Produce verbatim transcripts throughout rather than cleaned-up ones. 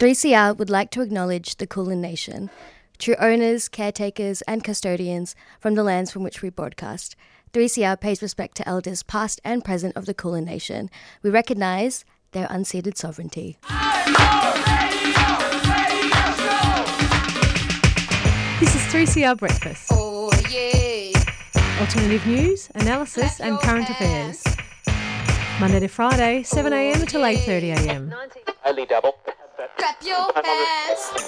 three C R would like to acknowledge the Kulin Nation, true owners, caretakers and custodians from the lands from which we broadcast. three C R pays respect to elders past and present of the Kulin Nation. We recognise their unceded sovereignty. This is three C R Breakfast. Oh, yeah. Alternative news, analysis and current affairs. Monday to Friday, seven a m till eight thirty a m. Highly double. Clap your hands.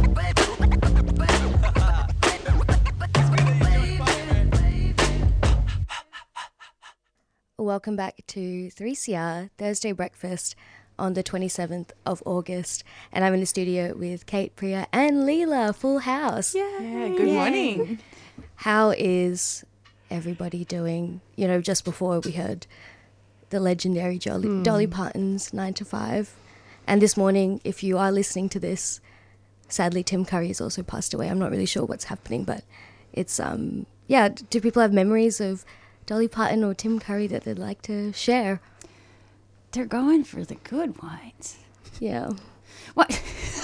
Welcome back to three C R Thursday Breakfast on the twenty-seventh of August. And I'm in the studio with Kate, Priya and Leela. Full house. Yeah, good Yay. morning. How is everybody doing? You know, just before we heard the legendary Dolly, mm. Dolly Parton's nine to five. And this morning, if you are listening to this, sadly Tim Curry has also passed away. I'm not really sure what's happening, but it's, um, yeah, do people have memories of Dolly Parton or Tim Curry that they'd like to share? They're going for the good ones. Yeah. What?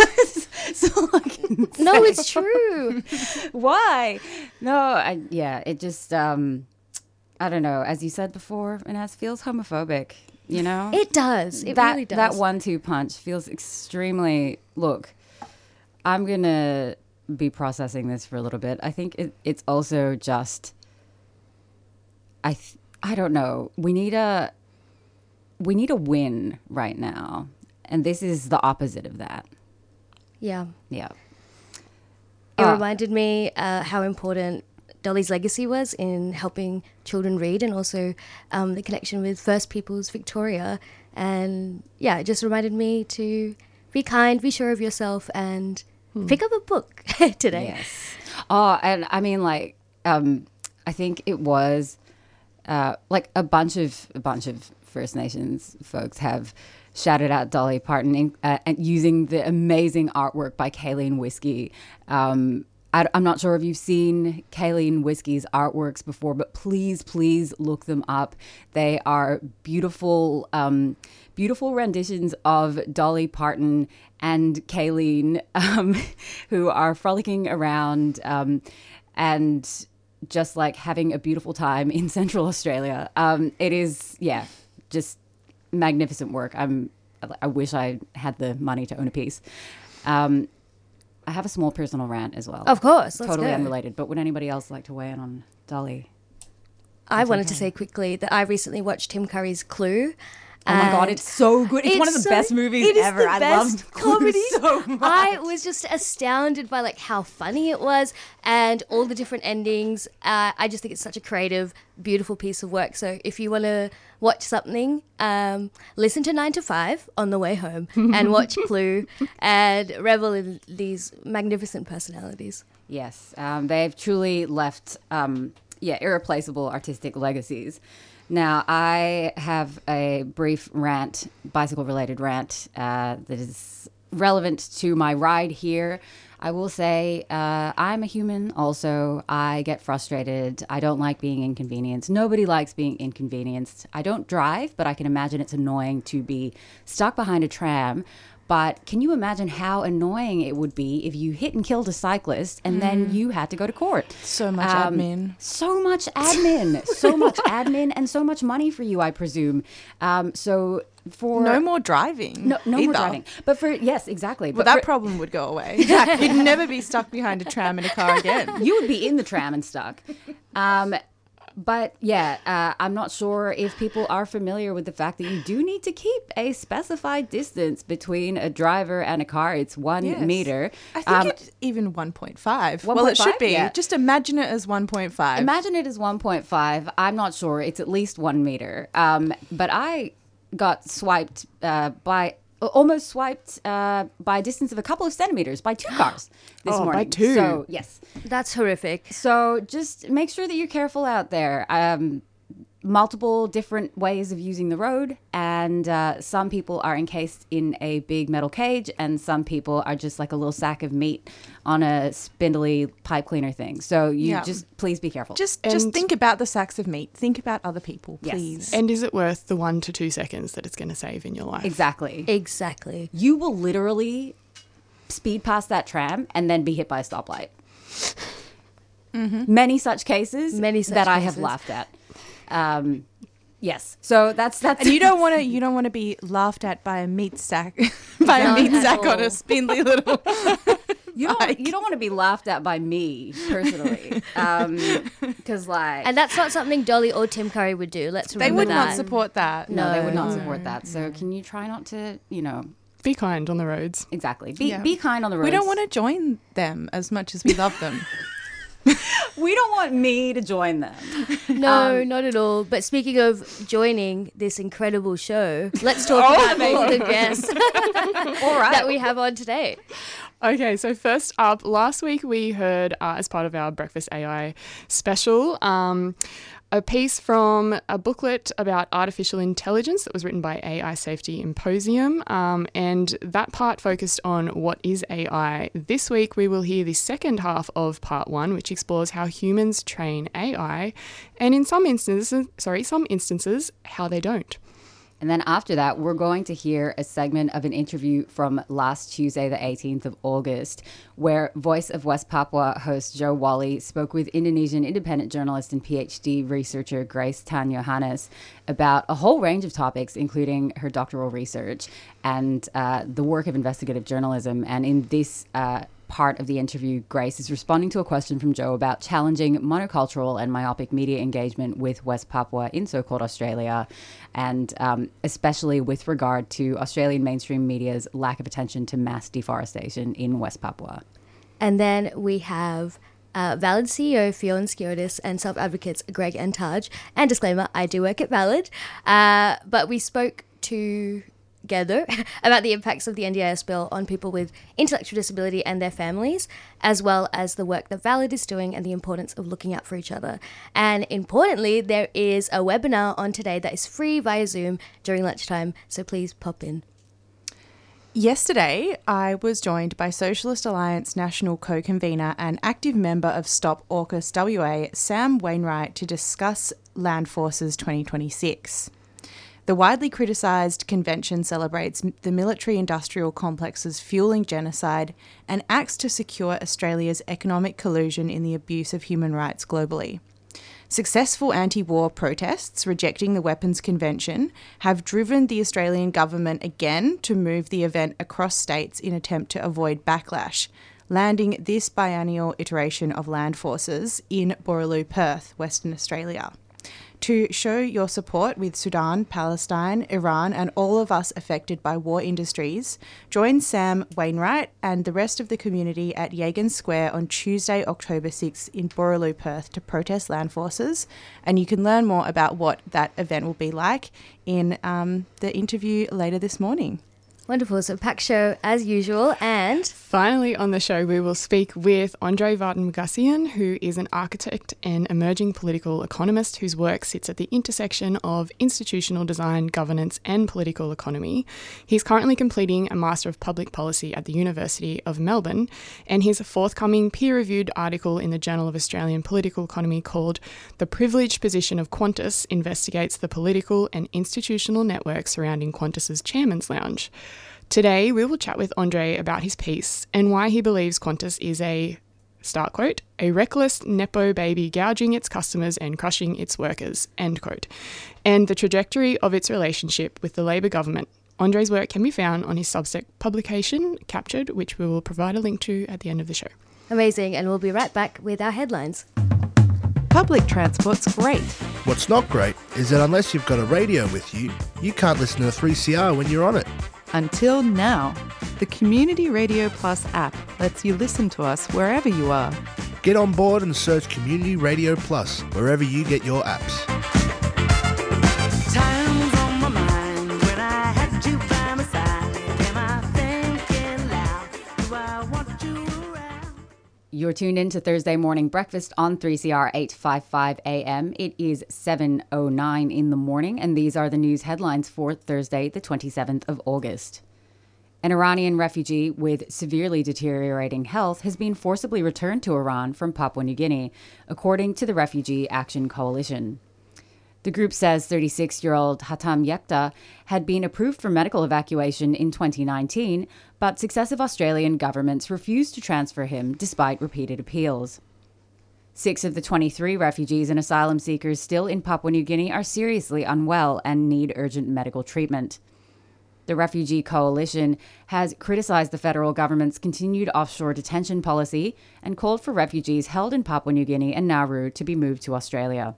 So no, it's true. Why? No, I, yeah, it just, um, I don't know. As you said before, and as feels homophobic, you know? It does. It that, really does. That one two punch feels extremely, look, I'm going to be processing this for a little bit. I think it, it's also just, I th- I don't know. We need a, we need a win right now. And this is the opposite of that. Yeah. Yeah. It Uh, reminded me uh, how important Dolly's legacy was in helping children read, and also um, the connection with First Peoples Victoria. And yeah, it just reminded me to be kind, be sure of yourself, and hmm. pick up a book today. Yes. Oh, and I mean, like, um, I think it was uh, like a bunch of a bunch of First Nations folks have shouted out Dolly Parton in, uh, and using the amazing artwork by Kayleen Whiskey. Um, I, I'm not sure if you've seen Kayleen Whiskey's artworks before, but please, please look them up. They are beautiful, um, beautiful renditions of Dolly Parton and Kayleen, um, who are frolicking around um, and just like having a beautiful time in Central Australia. Um, it is, yeah, just magnificent work. I'm, I wish I had the money to own a piece. Um, I have a small personal rant as well. Of course. Let's Totally go. unrelated. But would anybody else like to weigh in on Dolly? I wanted to say quickly that I recently watched Tim Curry's Clue. Oh my God, it's so good. It's, it's one of the so, best movies it is ever. The I best loved comedy so much. I was just astounded by like how funny it was and all the different endings. Uh, I just think it's such a creative, beautiful piece of work. So if you want to watch something, um, listen to nine to five on the way home and watch Clue and revel in these magnificent personalities. Yes, um, they've truly left, um, yeah, irreplaceable artistic legacies. Now, I have a brief rant, bicycle-related rant, uh, that is relevant to my ride here. I will say uh, I'm a human also. I get frustrated. I don't like being inconvenienced. Nobody likes being inconvenienced. I don't drive, but I can imagine it's annoying to be stuck behind a tram. But can you imagine how annoying it would be if you hit and killed a cyclist and mm. then you had to go to court? So much um, admin. So much admin. so much admin and so much money for you, I presume. Um, so for... No more driving. No, no either. more driving. But for... Yes, exactly. Well, but that for, problem would go away. Exactly. You'd never be stuck behind a tram in a car again. You would be in the tram and stuck. Um But yeah, uh, I'm not sure if people are familiar with the fact that you do need to keep a specified distance between a driver and a car. It's one yes. meter. I think um, it's even one point five. one Well, point it should five? be. Yeah. Just imagine it as one point five. Imagine it as one point five. I'm not sure. It's at least one meter. Um, but I got swiped uh, by... almost swiped uh, by a distance of a couple of centimeters by two cars this oh, morning. by two. So, yes. That's horrific. So just make sure that you're careful out there. Um, multiple different ways of using the road, and uh, some people are encased in a big metal cage, and some people are just like a little sack of meat on a spindly pipe cleaner thing. So you Yeah. just please be careful. Just And- just think about the sacks of meat. Think about other people, Yes. please. And is it worth the one to two seconds that it's going to save in your life? Exactly. Exactly. You will literally speed past that tram and then be hit by a stoplight. Mm-hmm. Many such cases Many such that I cases. have laughed at. Um, yes. So that's that's And you don't want to you don't want to be laughed at by a meat sack by a Not meat at sack on all. a spindly little. you don't you don't want to be laughed at by me personally, because like And that's not something Dolly or Tim Curry would do. Let's They remember would that. not support that. no, they would not No. support that. So can you try not to, you know, Be kind on the roads. exactly be Yeah. be kind on the roads. We don't want to join them as much as we love them. We don't want me to join them. No, Um, not at all. But speaking of joining this incredible show, let's talk Oh, about amazing. all the guests All right. that we have on today. Okay, so first up, last week we heard, uh, as part of our Breakfast A I special, um, a piece from a booklet about artificial intelligence that was written by A I Safety Symposium, um, and that part focused on what is A I. This week we will hear the second half of part one, which explores how humans train A I, and in some instances, sorry, some instances, how they don't. And then after that, we're going to hear a segment of an interview from last Tuesday, the eighteenth of August, where Voice of West Papua host Joe Wally spoke with Indonesian independent journalist and PhD researcher Grace Tan Johannes about a whole range of topics, including her doctoral research and uh, the work of investigative journalism. And in this uh, part of the interview, Grace is responding to a question from Joe about challenging monocultural and myopic media engagement with West Papua in so-called Australia, and um, especially with regard to Australian mainstream media's lack of attention to mass deforestation in West Papua. And then we have uh, Valid C E O Fionn Skiotis and self-advocates Greg and Taj. And disclaimer, I do work at Valid. Uh, but we spoke to... together about the impacts of the N D I S bill on people with intellectual disability and their families, as well as the work that Valid is doing and the importance of looking out for each other. And importantly, there is a webinar on today that is free via Zoom during lunchtime, so please pop in. Yesterday, I was joined by Socialist Alliance National Co-Convener and active member of Stop AUKUS W A, Sam Wainwright, to discuss Land Forces twenty twenty-six. The widely criticised convention celebrates the military-industrial complex's fuelling genocide and acts to secure Australia's economic collusion in the abuse of human rights globally. Successful anti-war protests rejecting the Weapons Convention have driven the Australian government again to move the event across states in attempt to avoid backlash, landing this biennial iteration of Land Forces in Boorloo, Perth, Western Australia. To show your support with Sudan, Palestine, Iran, and all of us affected by war industries, join Sam Wainwright and the rest of the community at Yagan Square on Tuesday, October sixth in Boorloo, Perth to protest Land Forces. And you can learn more about what that event will be like in um, the interview later this morning. Wonderful. So packed show as usual. And Finally on the show, we will speak with Andre Vartan-Magassian, who is an architect and emerging political economist whose work sits at the intersection of institutional design, governance and political economy. He's currently completing a Master of Public Policy at the University of Melbourne, and his forthcoming peer-reviewed article in the Journal of Australian Political Economy called The Privileged Position of Qantas investigates the political and institutional network surrounding Qantas's Chairman's Lounge. Today, we will chat with Andre about his piece and why he believes Qantas is a, start quote, a reckless Nepo baby gouging its customers and crushing its workers, end quote, and the trajectory of its relationship with the Labor government. Andre's work can be found on his Substack publication, Captured, which we will provide a link to at the end of the show. amazing. And we'll be right back with our headlines. Public transport's great. What's not great is that unless you've got a radio with you, you can't listen to three C R when you're on it. Until now, the Community Radio Plus app lets you listen to us wherever you are. Get on board and search Community Radio Plus wherever you get your apps. Time's on my mind when I had you by my side. Am I thinking loud? Do I want you around? You're tuned in to Thursday Morning Breakfast on three C R eight fifty-five A M. It is seven oh nine in the morning, and these are the news headlines for Thursday, the twenty-seventh of August. An Iranian refugee with severely deteriorating health has been forcibly returned to Iran from Papua New Guinea, according to the Refugee Action Coalition. The group says thirty-six-year-old Hatam Yekta had been approved for medical evacuation in twenty nineteen, but successive Australian governments refused to transfer him despite repeated appeals. Six of the twenty-three refugees and asylum seekers still in Papua New Guinea are seriously unwell and need urgent medical treatment. The Refugee Coalition has criticised the federal government's continued offshore detention policy and called for refugees held in Papua New Guinea and Nauru to be moved to Australia.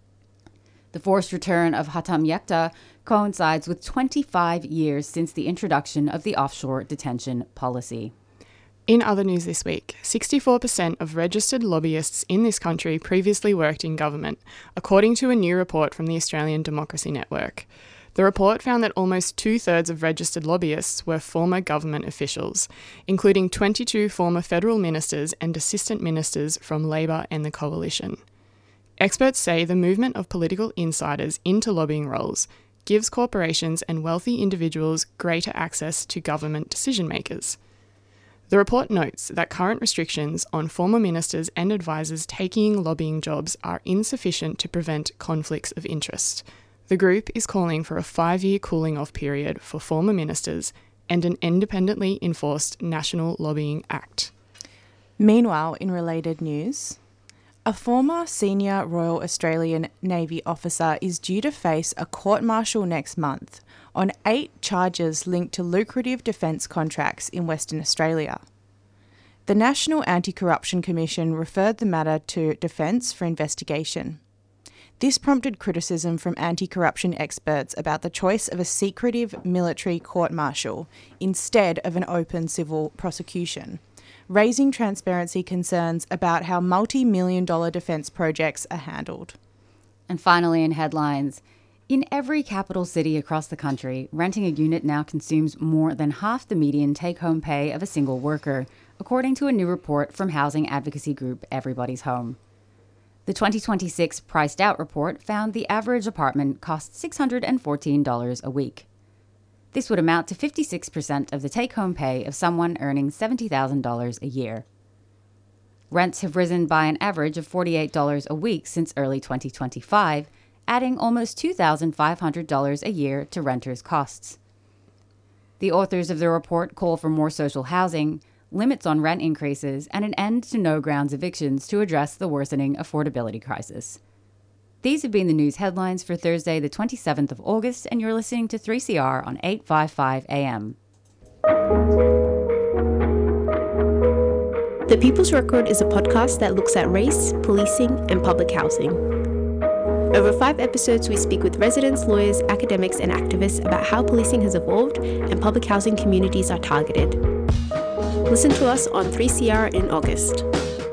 The forced return of Hatam Yekta coincides with twenty-five years since the introduction of the offshore detention policy. In other news this week, sixty-four percent of registered lobbyists in this country previously worked in government, according to a new report from the Australian Democracy Network. The report found that almost two-thirds of registered lobbyists were former government officials, including twenty-two former federal ministers and assistant ministers from Labor and the Coalition. Experts say the movement of political insiders into lobbying roles gives corporations and wealthy individuals greater access to government decision-makers. The report notes that current restrictions on former ministers and advisors taking lobbying jobs are insufficient to prevent conflicts of interest. The group is calling for a five-year cooling-off period for former ministers and an independently enforced National Lobbying Act. Meanwhile, in related news, a former senior Royal Australian Navy officer is due to face a court-martial next month on eight charges linked to lucrative defence contracts in Western Australia. The National Anti-Corruption Commission referred the matter to Defence for investigation. This prompted criticism from anti-corruption experts about the choice of a secretive military court-martial instead of an open civil prosecution, raising transparency concerns about how multi-million dollar defence projects are handled. And finally, in headlines, in every capital city across the country, renting a unit now consumes more than half the median take-home pay of a single worker, according to a new report from housing advocacy group Everybody's Home. The twenty twenty-six Priced Out report found the average apartment costs six hundred fourteen dollars a week. This would amount to fifty-six percent of the take-home pay of someone earning seventy thousand dollars a year. Rents have risen by an average of forty-eight dollars a week since early twenty twenty-five, adding almost two thousand five hundred dollars a year to renters' costs. The authors of the report call for more social housing, limits on rent increases, and an end to no-grounds evictions to address the worsening affordability crisis. These have been the news headlines for Thursday, the twenty-seventh of August, and you're listening to three C R on eight fifty-five A M. The People's Record is a podcast that looks at race, policing, and public housing. Over five episodes, we speak with residents, lawyers, academics, and activists about how policing has evolved and public housing communities are targeted. Listen to us on three C R in August.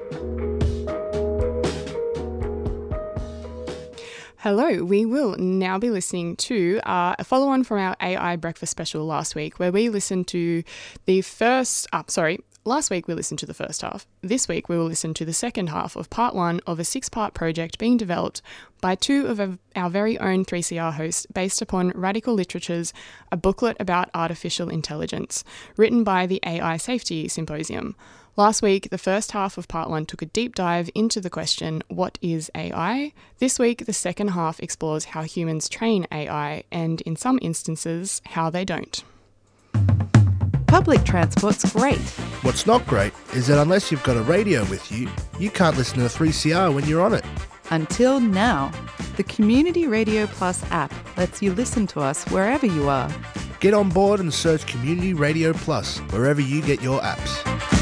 Hello, we will now be listening to uh, a follow-on from our A I breakfast special last week, where we listened to the first, uh, sorry, last week we listened to the first half. This week we will listen to the second half of part one of a six-part project being developed by two of our very own three C R hosts based upon Radical Literature's A Booklet About Artificial Intelligence, written by the A I Safety Symposium. Last week, the first half of part one took a deep dive into the question, what is A I? This week, the second half explores how humans train A I and, in some instances, how they don't. Public transport's great. What's not great is that unless you've got a radio with you, you can't listen to three C R when you're on it. Until now, the Community Radio Plus app lets you listen to us wherever you are. Get on board and search Community Radio Plus wherever you get your apps.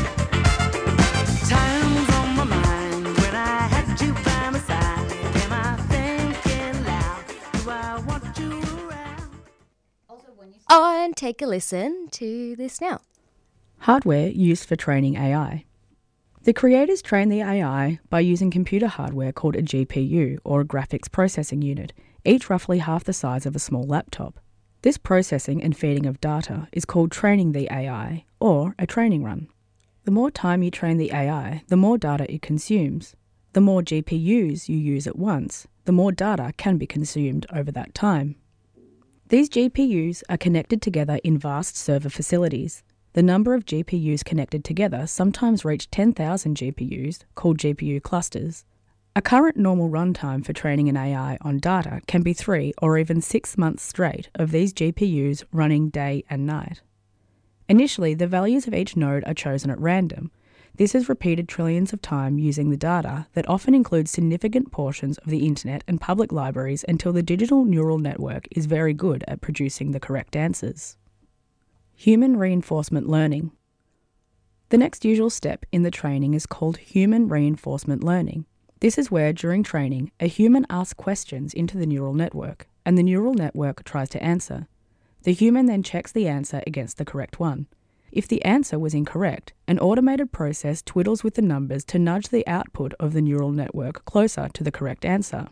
Time's on my mind when I had you by my side. Am I thinking loud? Do I want you around? Oh, and take a listen to this now. Hardware used for training A I. The creators train the A I by using computer hardware called a G P U, or a graphics processing unit, each roughly half the size of a small laptop. This processing and feeding of data is called training the A I, or a training run. The more time you train the A I, the more data it consumes. The more G P Us you use at once, the more data can be consumed over that time. These G P Us are connected together in vast server facilities. The number of G P Us connected together sometimes reach ten thousand G P Us, called G P U clusters. A current normal runtime for training an A I on data can be three or even six months straight of these G P Us running day and night. Initially, the values of each node are chosen at random. This is repeated trillions of times using the data that often includes significant portions of the internet and public libraries until the digital neural network is very good at producing the correct answers. Human reinforcement learning. The next usual step in the training is called human reinforcement learning. This is where, during training, a human asks questions into the neural network, and the neural network tries to answer. The human then checks the answer against the correct one. If the answer was incorrect, an automated process twiddles with the numbers to nudge the output of the neural network closer to the correct answer.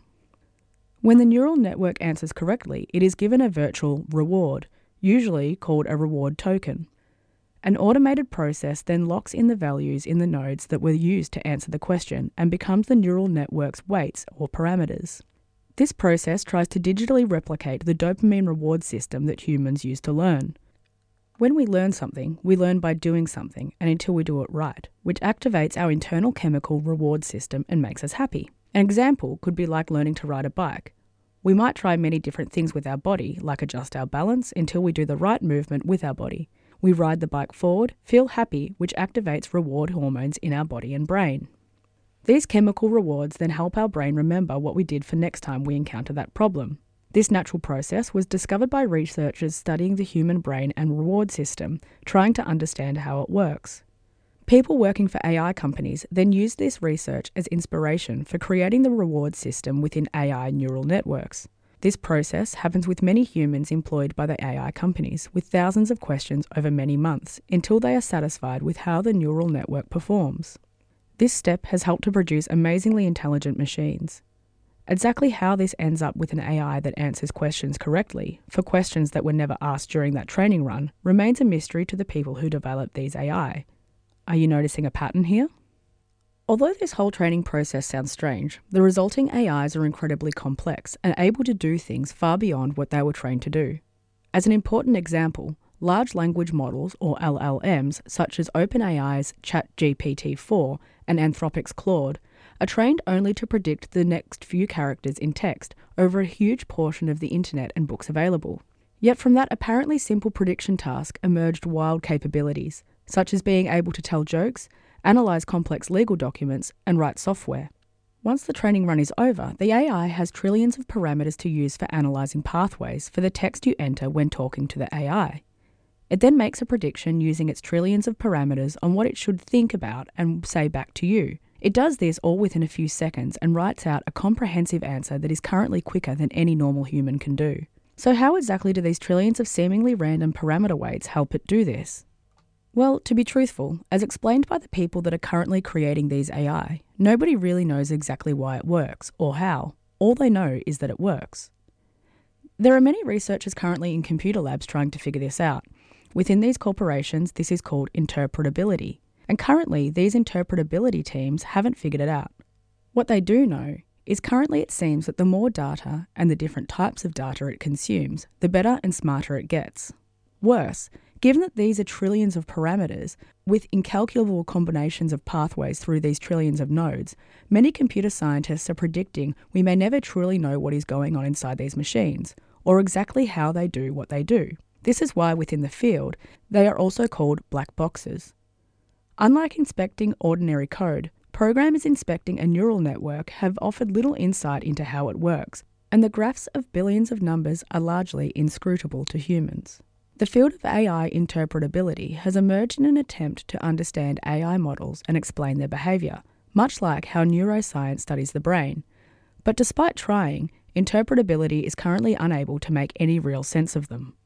When the neural network answers correctly, it is given a virtual reward, usually called a reward token. An automated process then locks in the values in the nodes that were used to answer the question and becomes the neural network's weights or parameters. This process tries to digitally replicate the dopamine reward system that humans use to learn. When we learn something, we learn by doing something and until we do it right, which activates our internal chemical reward system and makes us happy. An example could be like learning to ride a bike. We might try many different things with our body, like adjust our balance until we do the right movement with our body. We ride the bike forward, feel happy, which activates reward hormones in our body and brain. These chemical rewards then help our brain remember what we did for next time we encounter that problem. This natural process was discovered by researchers studying the human brain and reward system, trying to understand how it works. People working for A I companies then used this research as inspiration for creating the reward system within A I neural networks. This process happens with many humans employed by the A I companies, with thousands of questions over many months, until they are satisfied with how the neural network performs. This step has helped to produce amazingly intelligent machines. Exactly how this ends up with an A I that answers questions correctly, for questions that were never asked during that training run, remains a mystery to the people who developed these A I. Are you noticing a pattern here? Although this whole training process sounds strange, the resulting A Is are incredibly complex and able to do things far beyond what they were trained to do. As an important example, large language models, or L L Ms, such as OpenAI's ChatGPT four and Anthropic's Claude, are trained only to predict the next few characters in text over a huge portion of the internet and books available. Yet from that apparently simple prediction task emerged wild capabilities, such as being able to tell jokes, analyse complex legal documents, and write software. Once the training run is over, the A I has trillions of parameters to use for analysing pathways for the text you enter when talking to the A I. It then makes a prediction using its trillions of parameters on what it should think about and say back to you. It does this all within a few seconds and writes out a comprehensive answer that is currently quicker than any normal human can do. So how exactly do these trillions of seemingly random parameter weights help it do this? Well, to be truthful, as explained by the people that are currently creating these A I, nobody really knows exactly why it works or how. All they know is that it works. There are many researchers currently in computer labs trying to figure this out. Within these corporations, this is called interpretability. And currently, these interpretability teams haven't figured it out. What they do know is currently it seems that the more data and the different types of data it consumes, the better and smarter it gets. Worse, given that these are trillions of parameters, with incalculable combinations of pathways through these trillions of nodes, many computer scientists are predicting we may never truly know what is going on inside these machines, or exactly how they do what they do. This is why within the field, they are also called black boxes. Unlike inspecting ordinary code, programmers inspecting a neural network have offered little insight into how it works, and the graphs of billions of numbers are largely inscrutable to humans. The field of A I interpretability has emerged in an attempt to understand A I models and explain their behaviour, much like how neuroscience studies the brain. But despite trying, interpretability is currently unable to make any real sense of them.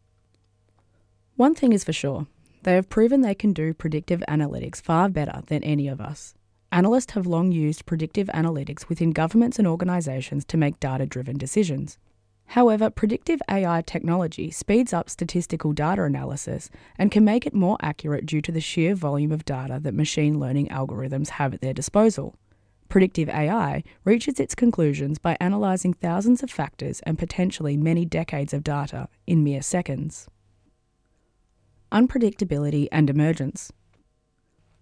One thing is for sure. They have proven they can do predictive analytics far better than any of us. Analysts have long used predictive analytics within governments and organisations to make data-driven decisions. However, predictive A I technology speeds up statistical data analysis and can make it more accurate due to the sheer volume of data that machine learning algorithms have at their disposal. Predictive A I reaches its conclusions by analysing thousands of factors and potentially many decades of data in mere seconds. Unpredictability and emergence.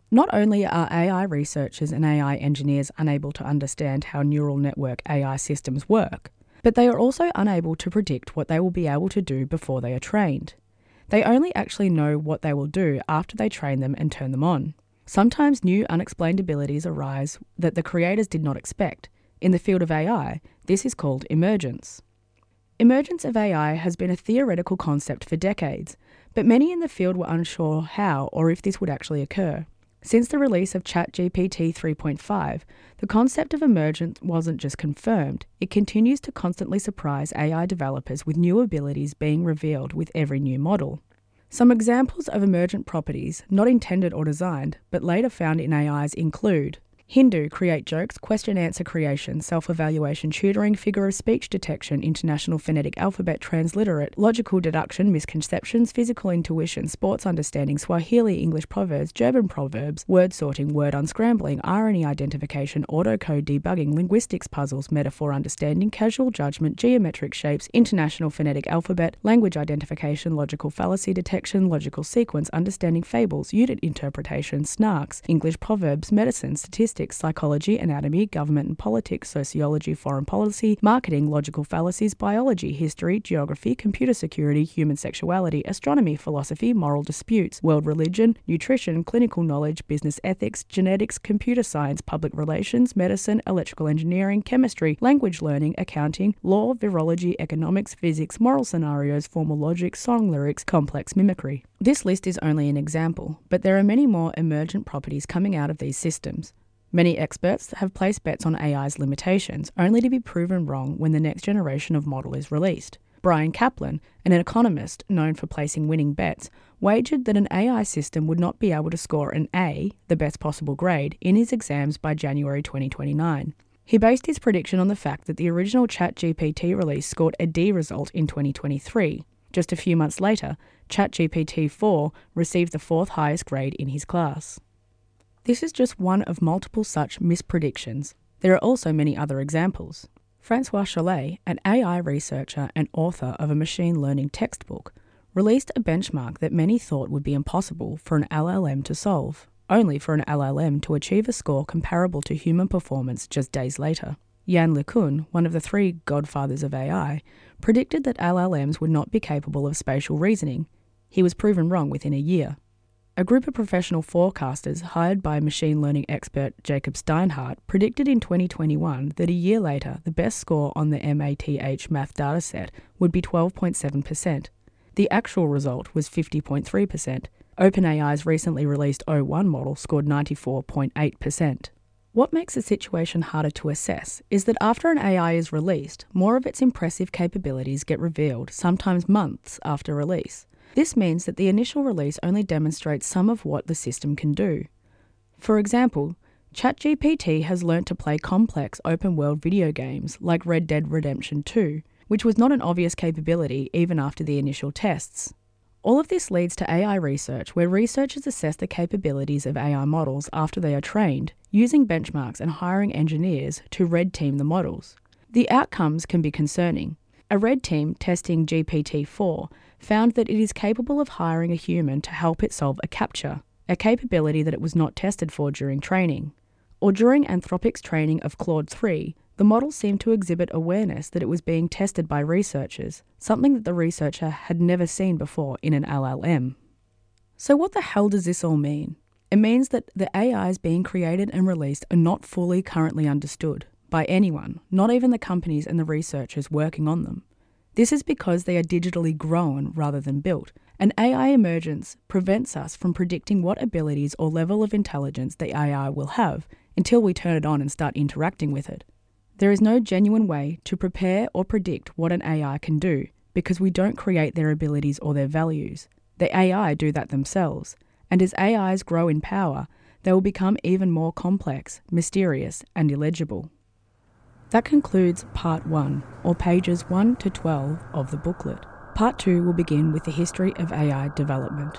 Not only are A I researchers and A I engineers unable to understand how neural network A I systems work, but they are also unable to predict what they will be able to do before they are trained. They only actually know what they will do after they train them and turn them on. Sometimes new unexplained abilities arise that the creators did not expect. In the field of A I, this is called emergence. Emergence of A I has been a theoretical concept for decades, but many in the field were unsure how or if this would actually occur. Since the release of ChatGPT three point five, the concept of emergence wasn't just confirmed, it continues to constantly surprise A I developers with new abilities being revealed with every new model. Some examples of emergent properties, not intended or designed, but later found in A Is include Hindu, create jokes, question-answer creation, self-evaluation, tutoring, figure of speech detection, international phonetic alphabet, transliterate, logical deduction, misconceptions, physical intuition, sports understanding, Swahili English proverbs, German proverbs, word sorting, word unscrambling, irony identification, autocode debugging, linguistics puzzles, metaphor understanding, casual judgment, geometric shapes, international phonetic alphabet, language identification, logical fallacy detection, logical sequence, understanding fables, unit interpretation, snarks, English proverbs, medicine, statistics, psychology, anatomy, government and politics, sociology, foreign policy, marketing, logical fallacies, biology, history, geography, computer security, human sexuality, astronomy, philosophy, moral disputes, world religion, nutrition, clinical knowledge, business ethics, genetics, computer science, public relations, medicine, electrical engineering, chemistry, language learning, accounting, law, virology, economics, physics, moral scenarios, formal logic, song lyrics, complex mimicry. This list is only an example, but there are many more emergent properties coming out of these systems. Many experts have placed bets on A I's limitations, only to be proven wrong when the next generation of model is released. Brian Kaplan, an economist known for placing winning bets, wagered that an A I system would not be able to score an A, the best possible grade, in his exams by January twenty twenty-nine. He based his prediction on the fact that the original ChatGPT release scored a D result in twenty twenty-three. Just a few months later, ChatGPT four received the fourth highest grade in his class. This is just one of multiple such mispredictions. There are also many other examples. Francois Chollet, an A I researcher and author of a machine learning textbook, released a benchmark that many thought would be impossible for an L L M to solve, only for an L L M to achieve a score comparable to human performance just days later. Yann LeCun, one of the three godfathers of A I, predicted that L L Ms would not be capable of spatial reasoning. He was proven wrong within a year. A group of professional forecasters hired by machine learning expert Jacob Steinhardt predicted in twenty twenty-one that a year later the best score on the MATH math dataset would be twelve point seven percent. The actual result was fifty point three percent. OpenAI's recently released O one model scored ninety-four point eight percent. What makes the situation harder to assess is that after an A I is released, more of its impressive capabilities get revealed, sometimes months after release. This means that the initial release only demonstrates some of what the system can do. For example, ChatGPT has learnt to play complex open-world video games like Red Dead Redemption two, which was not an obvious capability even after the initial tests. All of this leads to A I research, where researchers assess the capabilities of A I models after they are trained, using benchmarks and hiring engineers to red team the models. The outcomes can be concerning. A red team testing G P T four found that it is capable of hiring a human to help it solve a CAPTCHA, a capability that it was not tested for during training. Or during Anthropic's training of Claude three, the model seemed to exhibit awareness that it was being tested by researchers, something that the researcher had never seen before in an L L M. So what the hell does this all mean? It means that the A Is being created and released are not fully currently understood by anyone, not even the companies and the researchers working on them. This is because they are digitally grown rather than built, and A I emergence prevents us from predicting what abilities or level of intelligence the A I will have until we turn it on and start interacting with it. There is no genuine way to prepare or predict what an A I can do because we don't create their abilities or their values. The A I do that themselves, and as A Is grow in power, they will become even more complex, mysterious, and illegible. That concludes Part one, or pages one to twelve of the booklet. Part two will begin with the history of A I development.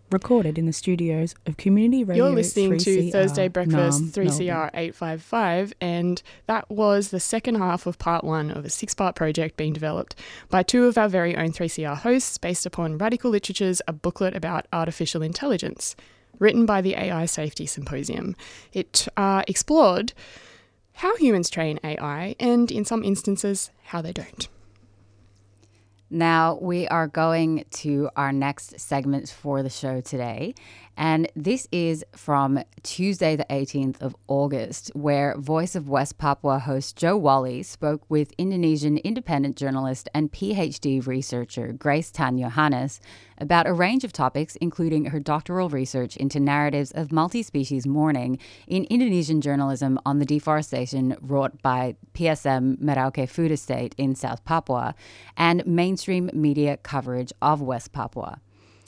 recorded in the studios of Community Radio You're listening three C to R, Thursday Breakfast Naarm, three C R Melbourne. eight fifty-five, and that was the second half of part one of a six-part project being developed by two of our very own three C R hosts based upon Radical Literature's A Booklet About Artificial Intelligence, written by the A I Safety Symposium. It uh, explored how humans train A I and, in some instances, how they don't. Now we are going to our next segment for the show today, and this is from Tuesday the eighteenth of August, where Voice of West Papua host Joe Wally spoke with Indonesian independent journalist and PhD researcher Grace Tan Johannes about a range of topics, including her doctoral research into narratives of multi-species mourning in Indonesian journalism on the deforestation wrought by P S M Merauke Food Estate in South Papua, and mainstream media coverage of West Papua.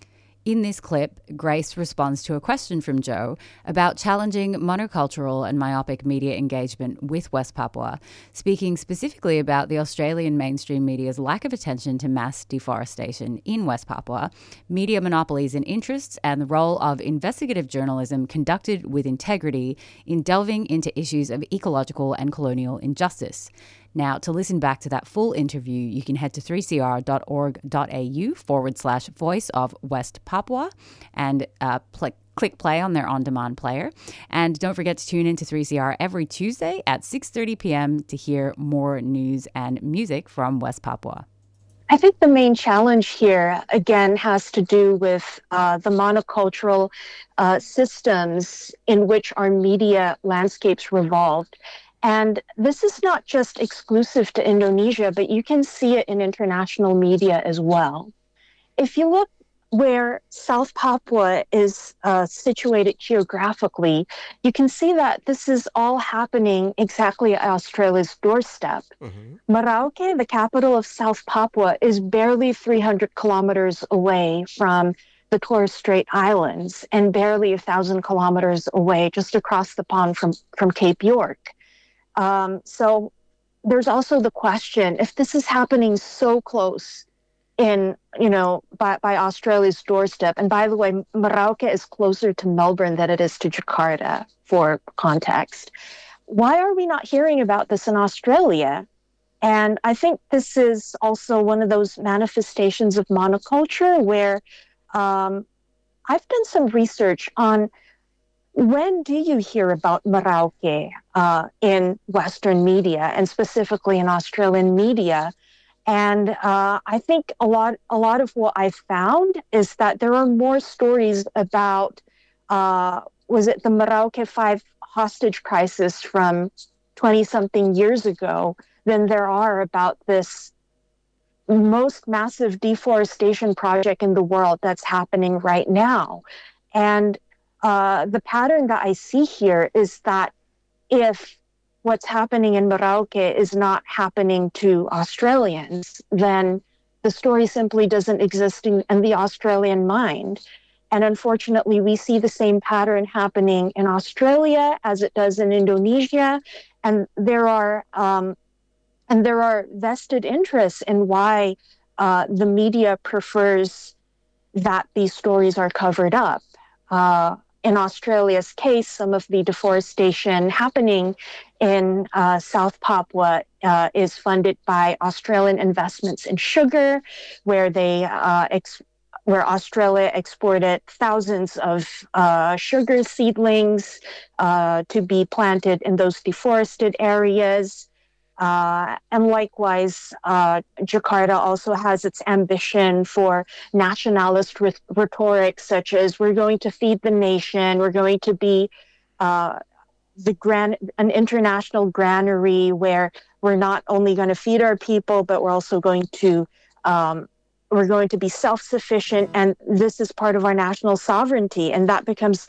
In this clip, Grace responds to a question from Joe about challenging monocultural and myopic media engagement with West Papua, speaking specifically about the Australian mainstream media's lack of attention to mass deforestation in West Papua, media monopolies and interests, and the role of investigative journalism conducted with integrity in delving into issues of ecological and colonial injustice. Now, to listen back to that full interview, you can head to three c r dot org dot a u forward slash voice of West Papua and uh, pl- click play on their on-demand player. And don't forget to tune in to three C R every Tuesday at six thirty p.m. to hear more news and music from West Papua. I think the main challenge here, again, has to do with uh, the monocultural uh, systems in which our media landscapes revolved. And this is not just exclusive to Indonesia, but you can see it in international media as well. If you look where South Papua is uh, situated geographically, you can see that this is all happening exactly at Australia's doorstep. Mm-hmm. Merauke, the capital of South Papua, is barely three hundred kilometers away from the Torres Strait Islands and barely one thousand kilometers away just across the pond from, from Cape York. Um, so there's also the question, if this is happening so close in, you know, by, by Australia's doorstep, and by the way, Merauke is closer to Melbourne than it is to Jakarta, for context. Why are we not hearing about this in Australia? And I think this is also one of those manifestations of monoculture where um, I've done some research on when do you hear about Merauke uh, in Western media, and specifically in Australian media? And uh, I think a lot, a lot of what I found is that there are more stories about, uh, was it the Merauke Five hostage crisis from twenty-something years ago than there are about this most massive deforestation project in the world that's happening right now. And Uh, the pattern that I see here is that if what's happening in Merauke is not happening to Australians, then the story simply doesn't exist in, in the Australian mind. And unfortunately, we see the same pattern happening in Australia as it does in Indonesia. And there are um, and there are vested interests in why uh, the media prefers that these stories are covered up. Uh, In Australia's case, some of the deforestation happening in uh, South Papua uh, is funded by Australian investments in sugar, where they uh, ex- where Australia exported thousands of uh, sugar seedlings uh, to be planted in those deforested areas. Uh, and likewise, uh, Jakarta also has its ambition for nationalist rhe- rhetoric, such as we're going to feed the nation, we're going to be uh, the gran- an international granary where we're not only going to feed our people, but we're also going to um, we're going to be self-sufficient, and this is part of our national sovereignty, and that becomes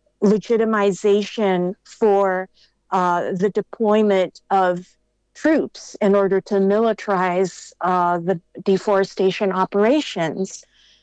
legitimization for uh, the deployment of troops in order to militarize uh, the deforestation operations.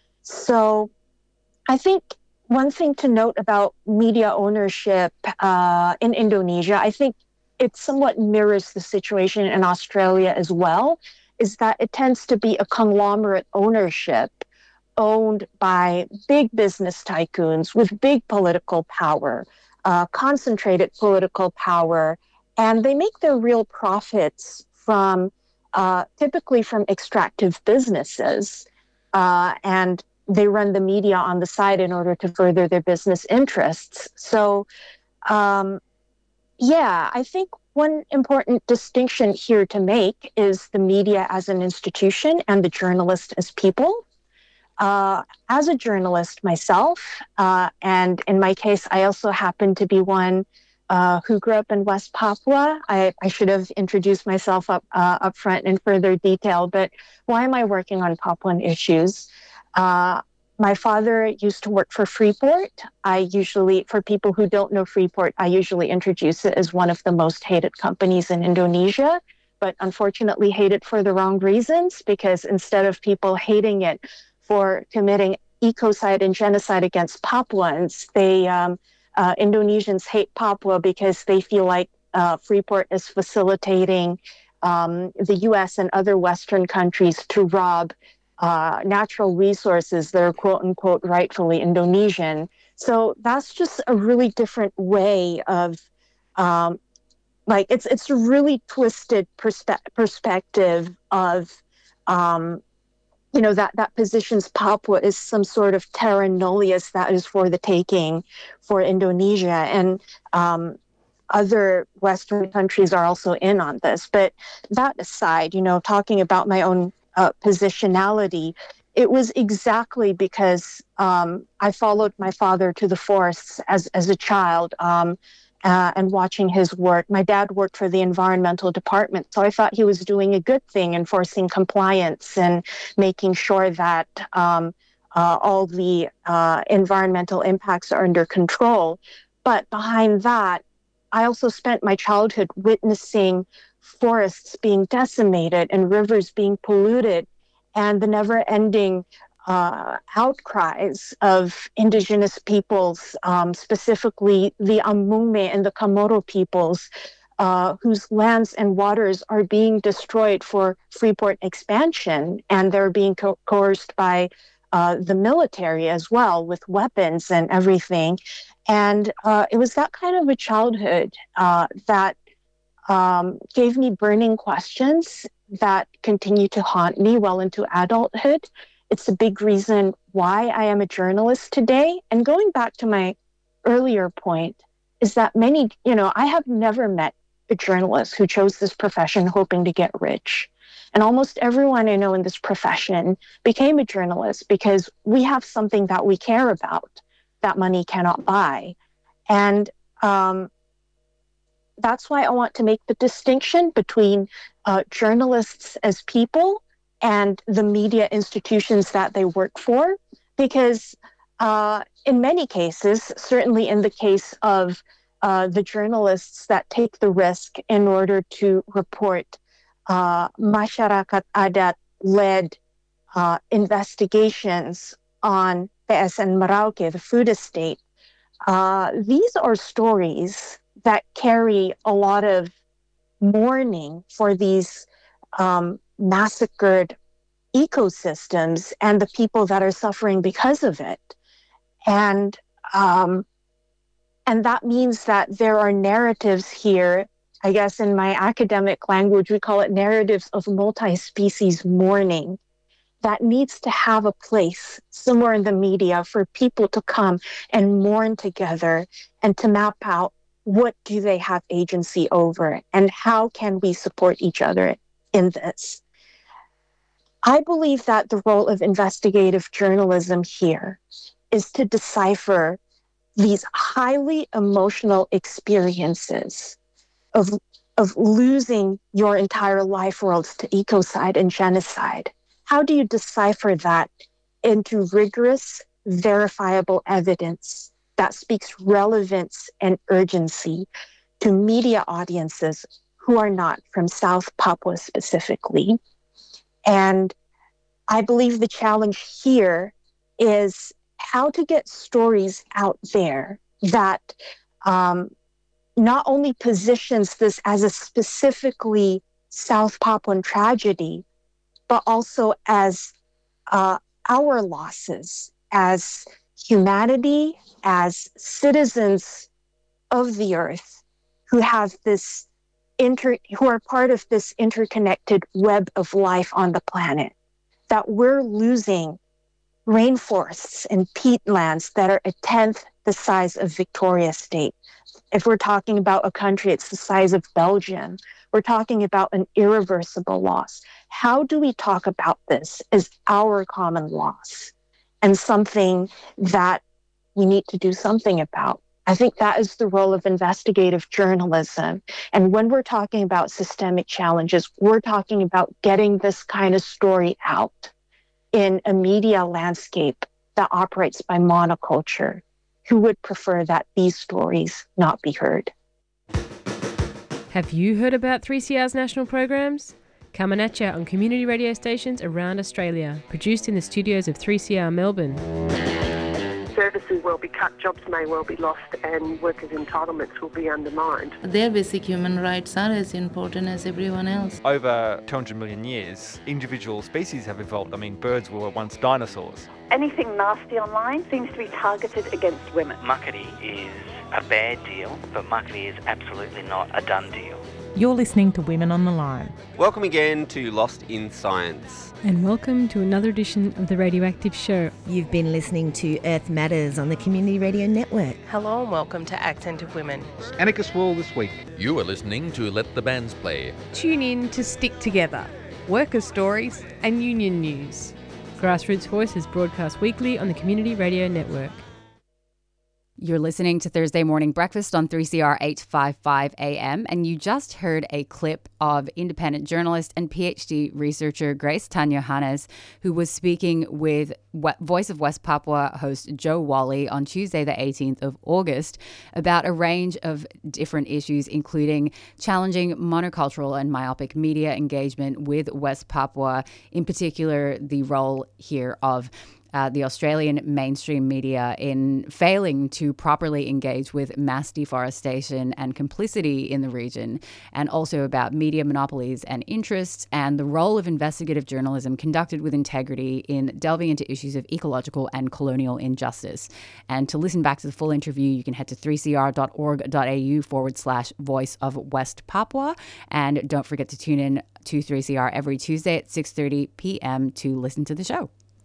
So I think one thing to note about media ownership uh, in Indonesia, I think it somewhat mirrors the situation in Australia as well, is that it tends to be a conglomerate ownership owned by big business tycoons with big political power, uh, concentrated political power, and they make their real profits from uh, typically from extractive businesses, uh, and they run the media on the side in order to further their business interests. So, um, yeah, I think one important distinction here to make is the media as an institution and the journalist as people. Uh, as a journalist myself, uh, and in my case, I also happen to be one uh, who grew up in West Papua. I, I should have introduced myself up uh, up front in further detail, but why am I working on Papuan issues? Uh, my father used to work for Freeport. I usually, for people who don't know Freeport, I usually introduce it as one of the most hated companies in Indonesia, but unfortunately hate it for the wrong reasons, because instead of people hating it for committing ecocide and genocide against Papuans, they um, uh, Indonesians hate Papua because they feel like uh, Freeport is facilitating um, the U S and other Western countries to rob uh, natural resources that are quote unquote rightfully Indonesian. So that's just a really different way of, um, like, it's it's a really twisted perspe- perspective of, um, you know, that, that positions Papua as some sort of terra nullius that is for the taking for Indonesia. And um, other Western countries are also in on this. But that aside, you know, talking about my own uh, positionality, it was exactly because um, I followed my father to the forests as, as a child. Um, Uh, and watching his work. My dad worked for the environmental department, so I thought he was doing a good thing, enforcing compliance and making sure that um, uh, all the uh, environmental impacts are under control. But behind that, I also spent my childhood witnessing forests being decimated and rivers being polluted, and the never-ending Uh, outcries of indigenous peoples, um, specifically the Amume and the Kamoro peoples, uh, whose lands and waters are being destroyed for Freeport expansion, and they're being co- coerced by uh, the military as well with weapons and everything. And uh, it was that kind of a childhood uh, that um, gave me burning questions that continue to haunt me well into adulthood. It's a big reason why I am a journalist today. And going back to my earlier point, is that many, you know, I have never met a journalist who chose this profession hoping to get rich. And almost everyone I know in this profession became a journalist because we have something that we care about that money cannot buy. And um, that's why I want to make the distinction between uh, journalists as people and the media institutions that they work for, because uh, in many cases, certainly in the case of uh, the journalists that take the risk in order to report uh, masyarakat adat-led uh, investigations on P S N Merauke, the food estate, uh, these are stories that carry a lot of mourning for these um, massacred ecosystems and the people that are suffering because of it. And um, and that means that there are narratives here, I guess in my academic language, we call it narratives of multi-species mourning, that needs to have a place somewhere in the media for people to come and mourn together and to map out what do they have agency over and how can we support each other in this. I believe that the role of investigative journalism here is to decipher these highly emotional experiences of, of losing your entire life worlds to ecocide and genocide. How do you decipher that into rigorous, verifiable evidence that speaks relevance and urgency to media audiences who are not from South Papua specifically? And I believe the challenge here is how to get stories out there that um, not only positions this as a specifically South Papuan tragedy, but also as uh, our losses as humanity, as citizens of the earth who have this inter, who are part of this interconnected web of life on the planet, that we're losing rainforests and peatlands that are a tenth the size of Victoria State. If we're talking about a country, it's the size of Belgium. We're talking about an irreversible loss. How do we talk about this as our common loss and something that we need to do something about? I think that is the role of investigative journalism. And when we're talking about systemic challenges, we're talking about getting this kind of story out in a media landscape that operates by monoculture. Who would prefer that these stories not be heard? Have you heard about three C R's national programs? Coming at you on community radio stations around Australia, produced in the studios of three C R Melbourne. Services will be cut, jobs may well be lost, and workers' entitlements will be undermined. Their basic human rights are as important as everyone else. Over two hundred million years, individual species have evolved. I mean, birds were once dinosaurs. Anything nasty online seems to be targeted against women. Muckaty is a bad deal, but Muckaty is absolutely not a done deal. You're listening to Women on the Line. Welcome again to Lost in Science. And welcome to another edition of The Radioactive Show. You've been listening to Earth Matters on the Community Radio Network. Hello and welcome to Accent of Women. Anarchist World this week. You are listening to Let the Bands Play. Tune in to Stick Together, worker stories and union news. Grassroots Voices broadcast weekly on the Community Radio Network. You're listening to Thursday Morning Breakfast on three C R eight fifty-five A M, and you just heard a clip of independent journalist and PhD researcher Grace Tanya Hannes, who was speaking with Voice of West Papua host Joe Wally on Tuesday the eighteenth of August about a range of different issues, including challenging monocultural and myopic media engagement with West Papua, in particular the role here of Uh, the Australian mainstream media in failing to properly engage with mass deforestation and complicity in the region, and also about media monopolies and interests and the role of investigative journalism conducted with integrity in delving into issues of ecological and colonial injustice. And to listen back to the full interview, you can head to three c r dot org dot a u forward slash voice of West Papua. And don't forget to tune in to three C R every Tuesday at six thirty p.m. to listen to the show.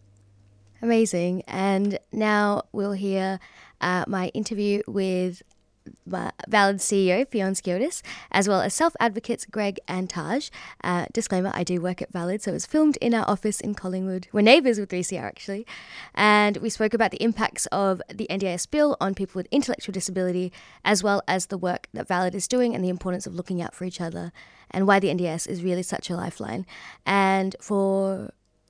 Amazing. And now we'll hear uh, my interview with uh, Valid C E O Fionn Sciottis, as well as self-advocates Greg and Taj. Uh, disclaimer, I do work at Valid, so it was filmed in our office in Collingwood. We're neighbours with three C R, actually. And we spoke about the impacts of the N D I S bill on people with intellectual disability, as well as the work that Valid is doing and the importance of looking out for each other, and why the N D I S is really such a lifeline. And for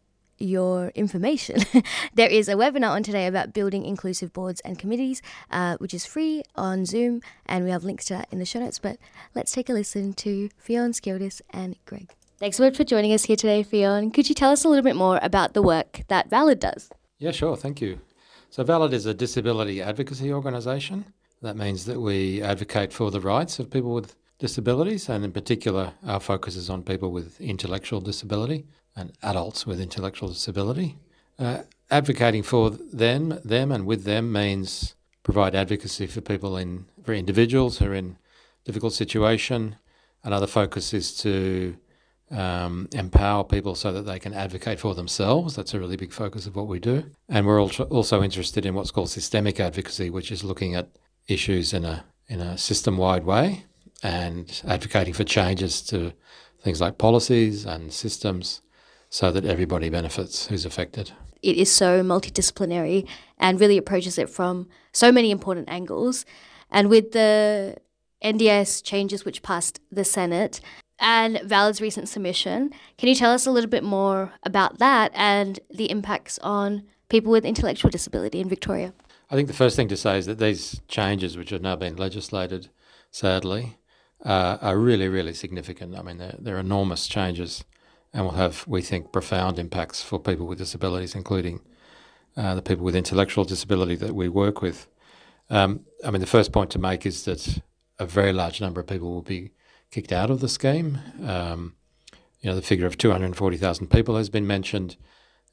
your information, there is a webinar on today about building inclusive boards and committees, uh, which is free on Zoom, and we have links to that in the show notes. But let's take a listen to Fionn Sciottis and Greg. Thanks so much for joining us here today, Fionn. Could you tell us a little bit more about the work that Valid does? Yeah, sure. Thank you. So Valid is a disability advocacy organisation. That means that we advocate for the rights of people with disabilities, and in particular, our focus is on people with intellectual disability and adults with intellectual disability. Uh, advocating for them, them and with them means provide advocacy for people in, for individuals who are in difficult situation. Another focus is to um, empower people so that they can advocate for themselves. That's a really big focus of what we do. And we're also also interested in what's called systemic advocacy, which is looking at issues in a in a system-wide way and advocating for changes to things like policies and systems, so that everybody benefits who's affected. It is so multidisciplinary and really approaches it from so many important angles. And with the N D I S changes which passed the Senate and Valid's recent submission, can you tell us a little bit more about that and the impacts on people with intellectual disability in Victoria? I think the first thing to say is that these changes, which have now been legislated, sadly, uh, are really, really significant. I mean, they're, they're enormous changes, and will have, we think, profound impacts for people with disabilities, including uh, the people with intellectual disability that we work with. Um, I mean, the first point to make is that a very large number of people will be kicked out of the scheme. Um, you know, the figure of two hundred forty thousand people has been mentioned,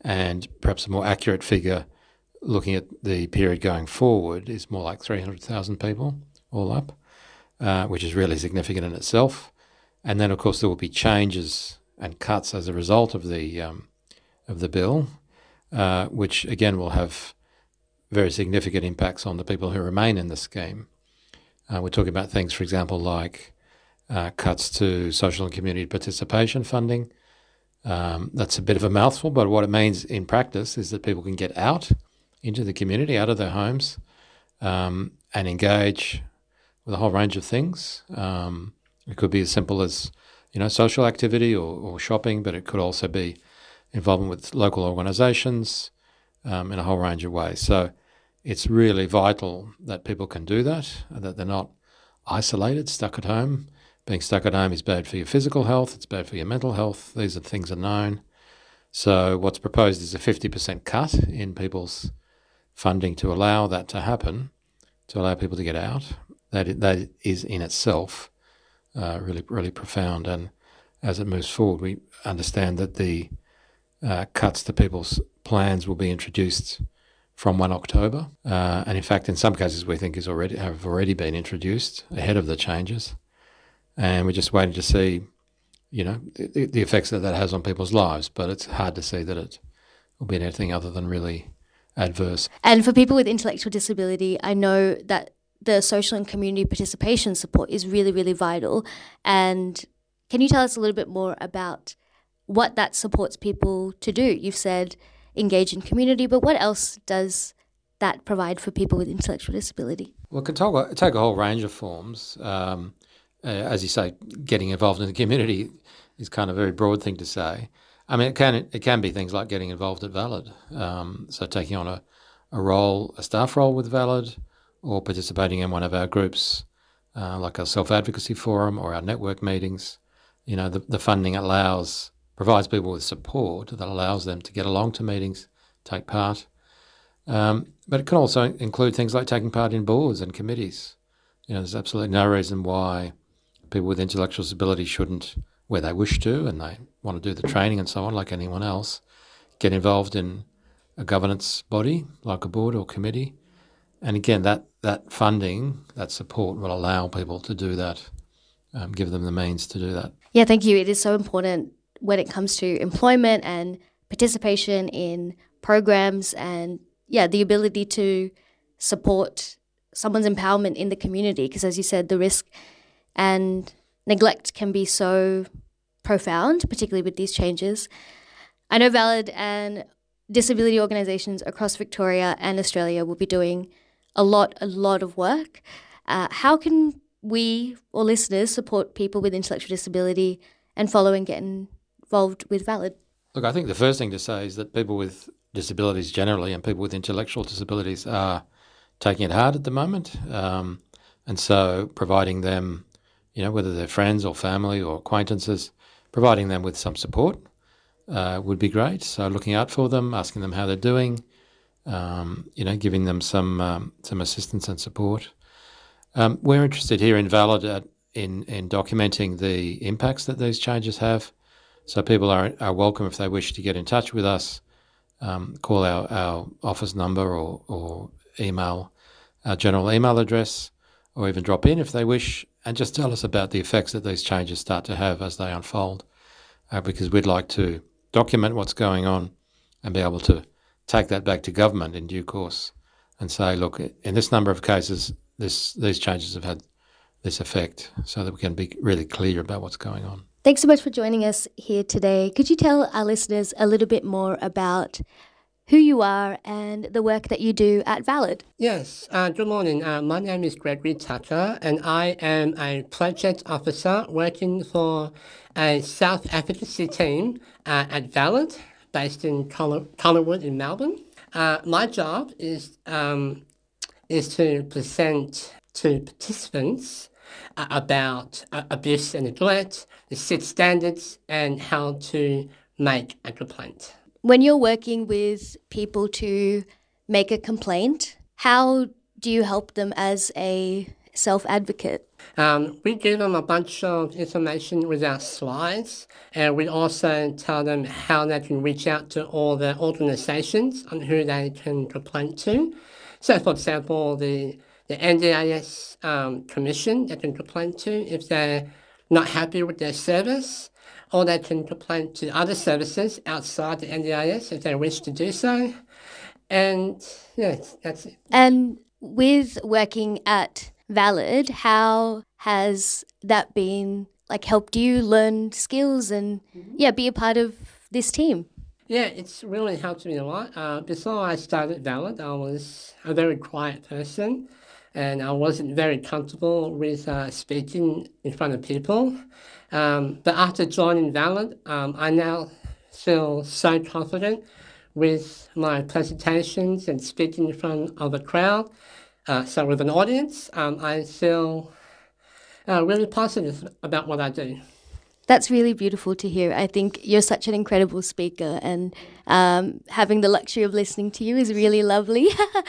And perhaps a more accurate figure, looking at the period going forward, is more like three hundred thousand people all up, uh, which is really significant in itself. And then, of course, there will be changes and cuts as a result of the um, of the bill, uh, which again will have very significant impacts on the people who remain in the scheme. Uh, we're talking about things, for example, like uh, cuts to social and community participation funding. Um, that's a bit of a mouthful, but what it means in practice is that people can get out into the community, out of their homes, um, and engage with a whole range of things. Um, it could be as simple as, you know, social activity or, or shopping, but it could also be involvement with local organisations um, in a whole range of ways. So it's really vital that people can do that, that they're not isolated, stuck at home. Being stuck at home is bad for your physical health, it's bad for your mental health. These are things that are known. So what's proposed is a fifty percent cut in people's funding to allow that to happen, to allow people to get out. That that is in itself uh, really, really profound. And as it moves forward, we understand that the uh, cuts to people's plans will be introduced from the first of October. Uh, and in fact, in some cases, we think is already have already been introduced ahead of the changes. And we're just waiting to see, you know, the, the effects that that has on people's lives. But it's hard to see that it will be anything other than really adverse. And for people with intellectual disability, I know that the social and community participation support is really, really vital. And can you tell us a little bit more about what that supports people to do? You've said engage in community, but what else does that provide for people with intellectual disability? Well, it can take, take a whole range of forms. Um, uh, as you say, getting involved in the community is kind of a very broad thing to say. I mean, it can it can be things like getting involved at Valid, um, so taking on a, a role, a staff role with Valid, or participating in one of our groups, uh, like our self-advocacy forum or our network meetings. You know, the, the funding allows, provides people with support that allows them to get along to meetings, take part. Um, but it can also include things like taking part in boards and committees. You know, there's absolutely no reason why people with intellectual disability shouldn't, where they wish to and they want to do the training and so on, like anyone else, get involved in a governance body, like a board or committee. And again, that, that funding, that support will allow people to do that, um, give them the means to do that. Yeah, thank you. It is so important when it comes to employment and participation in programs and, yeah, the ability to support someone's empowerment in the community, because as you said, the risk and neglect can be so profound, particularly with these changes. I know Valid and disability organisations across Victoria and Australia will be doing a lot, a lot of work. Uh, how can we or listeners support people with intellectual disability and follow and get involved with Valid? Look, I think the first thing to say is that people with disabilities generally and people with intellectual disabilities are taking it hard at the moment. Um, and so providing them, you know, whether they're friends or family or acquaintances, providing them with some support uh, would be great. So looking out for them, asking them how they're doing, um, you know, giving them some um, some assistance and support. Um, we're interested here in Valid at, in, in documenting the impacts that these changes have. So people are, are welcome if they wish to get in touch with us, um, call our, our office number or, or email our general email address, or even drop in if they wish, and just tell us about the effects that these changes start to have as they unfold, uh, because we'd like to document what's going on and be able to take that back to government in due course and say, look, in this number of cases, this these changes have had this effect, so that we can be really clear about what's going on. Thanks so much for joining us here today. Could you tell our listeners a little bit more about who you are and the work that you do at Valid? Yes, uh, good morning. Uh, my name is Gregory Tucker, and I am a project officer working for a self-advocacy team uh, at Valid, based in Collar- Collingwood in Melbourne. Uh, my job is um, is to present to participants uh, about uh, abuse and neglect, the S I D standards, and how to make a complaint. When you're working with people to make a complaint, how do you help them as a Self Advocate? Um, we give them a bunch of information with our slides, and we also tell them how they can reach out to all the organisations and who they can complain to. So, for example, the, the N D I S um, Commission they can complain to if they're not happy with their service, or they can complain to other services outside the N D I S if they wish to do so. And, yeah, that's it. And with working at Valid, how has that been, like, helped you learn skills and, yeah, be a part of this team? Yeah, it's really helped me a lot. Uh, before I started Valid, I was a very quiet person, and I wasn't very comfortable with uh, speaking in front of people. Um, but after joining Valid, um, I now feel so confident with my presentations and speaking in front of a crowd. Uh, so with an audience, um, I feel uh, really positive about what I do. That's really beautiful to hear. I think you're such an incredible speaker, and um, having the luxury of listening to you is really lovely.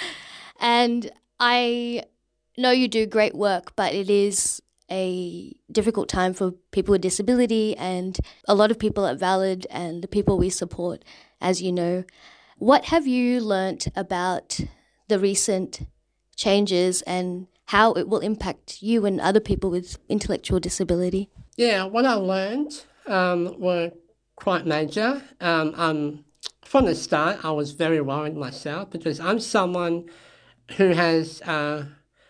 And I know you do great work, but it is a difficult time for people with disability and a lot of people at Valid and the people we support, as you know. What have you learnt about the recent changes and how it will impact you and other people with intellectual disability? Yeah, what I learned um, were quite major. Um, um, from the start, I was very worried myself because I'm someone who has uh,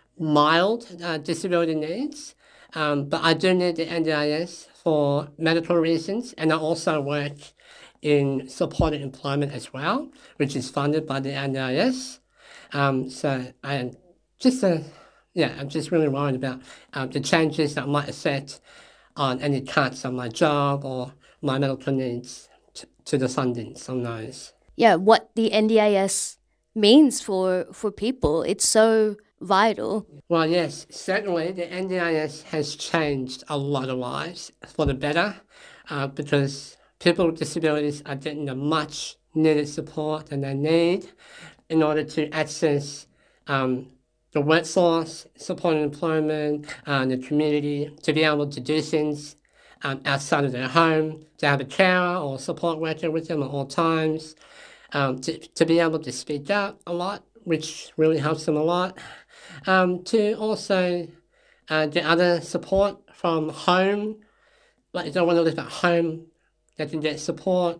mild uh, disability needs, um, but I do need the N D I S for medical reasons, and I also work in supported employment as well, which is funded by the N D I S. Um, so I just, uh, yeah, I'm just really worried about uh, the changes that might affect on any cuts on my job or my medical needs t- to the fundings on those. Yeah, what the N D I S means for, for people, it's so vital. Well, yes, certainly the N D I S has changed a lot of lives for the better uh, because people with disabilities are getting the much needed support that they need in order to access um, the workforce, supported employment, uh, the community, to be able to do things um, outside of their home, to have a carer or support worker with them at all times, um, to, to be able to speak up a lot, which really helps them a lot, um, to also uh, get other support from home, like if they want to live at home, they can get support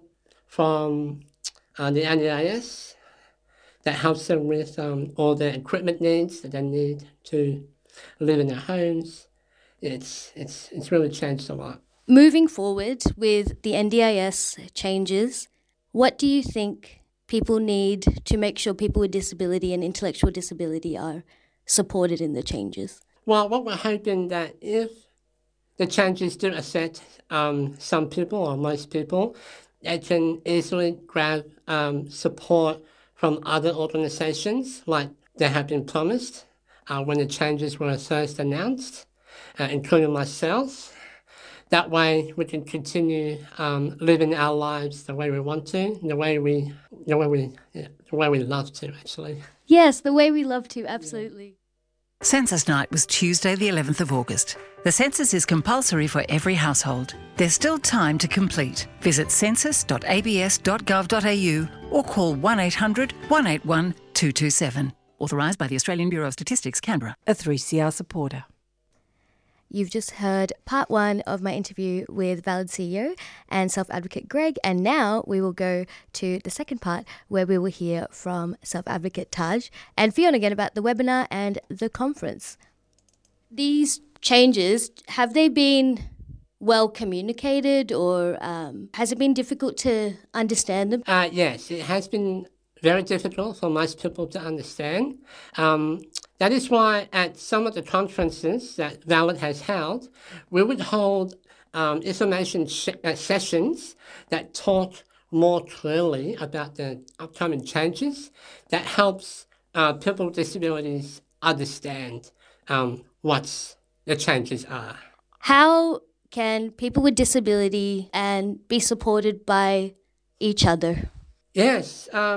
from uh, the N D I S. That helps them with um, all the equipment needs that they need to live in their homes. It's it's it's really changed a lot. Moving forward with the N D I S changes, what do you think people need to make sure people with disability and intellectual disability are supported in the changes? Well, what we're hoping that if the changes do affect um, some people or most people, they can easily grab um, support from other organisations, like they have been promised uh, when the changes were first announced, uh, including myself. That way, we can continue um, living our lives the way we want to, the way we, the way we, yeah, the way we love to, actually. Yes, the way we love to, absolutely. Census Night was Tuesday the eleventh of August. The census is compulsory for every household. There's still time to complete. Visit census dot a b s dot gov dot a u or call one eight hundred, one eight one, two two seven. Authorised by the Australian Bureau of Statistics, Canberra. A three C R supporter. You've just heard part one of my interview with Valid C E O and self-advocate Greg, and now we will go to the second part where we will hear from self-advocate Taj and Fiona again about the webinar and the conference. These changes, have they been well communicated, or um, has it been difficult to understand them? Uh, yes, it has been very difficult for most people to understand. Um, that is why at some of the conferences that Valid has held, we would hold um, information sh- uh, sessions that talk more clearly about the upcoming changes. That helps uh, people with disabilities understand um, what the changes are. How can people with disability and be supported by each other? Yes, um,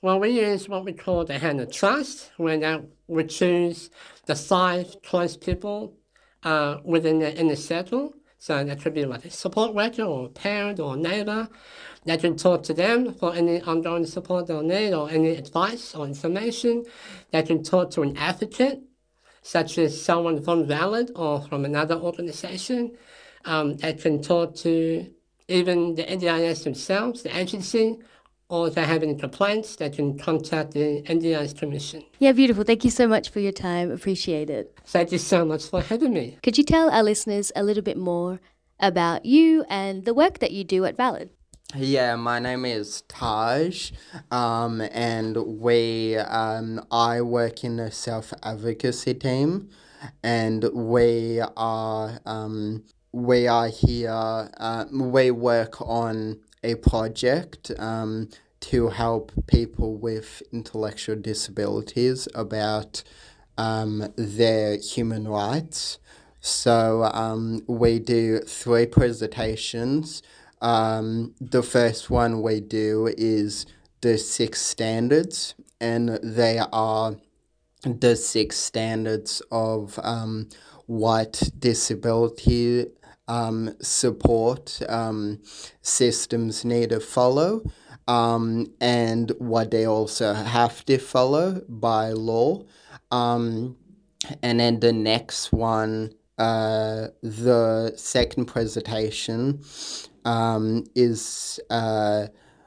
Well, we use what we call the hand of trust, where that we choose the five close people uh, within the inner circle. So that could be like a support worker or a parent or a neighbor that can talk to them for any ongoing support they'll need or any advice or information. They can talk to an advocate, such as someone from Valid or from another organization. Um, they can talk to even the N D I S themselves, the agency, or if they have any complaints, they can contact the N D I S Commission. Yeah, beautiful. Thank you so much for your time. Appreciate it. Thank you so much for having me. Could you tell our listeners a little bit more about you and the work that you do at Valid? Yeah, my name is Taj, um, and we, um, I work in a self-advocacy team, and we are, um, we are here, uh, we work on a project, um, to help people with intellectual disabilities about, um, their human rights. So, um, we do three presentations. Um, the first one we do is the six standards, and they are the six standards of um, what disability um, support um, systems need to follow, um, and what they also have to follow by law. Um, and then the next one, uh, the second presentation, um, is uh,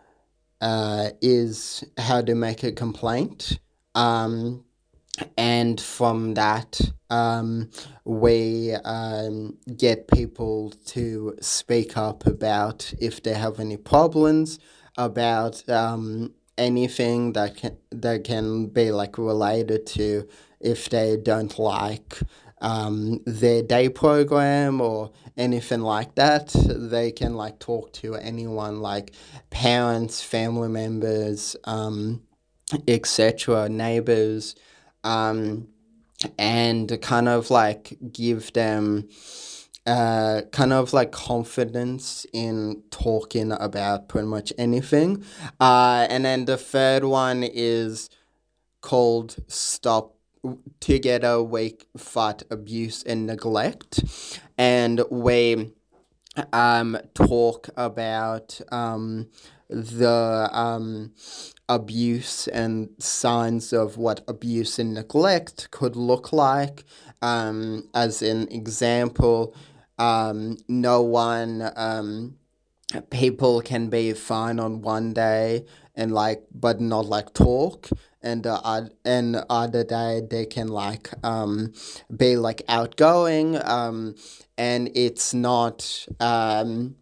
uh, is how to make a complaint. Um, and from that, um, we um, get people to speak up about if they have any problems, about um, anything that can, that can be like related to if they don't like um, their day program or anything like that. They can like talk to anyone, like parents, family members, um, et cetera, neighbors, um, and kind of like give them uh, kind of like confidence in talking about pretty much anything. Uh, and then the third one is called Stop Together We Fight Abuse and Neglect, and we um talk about um the um abuse and signs of what abuse and neglect could look like. Um, as an example, um, no one um people can be fine on one day and like but not like talk, and uh, oth- and other day they can like um be like outgoing, um and it's not um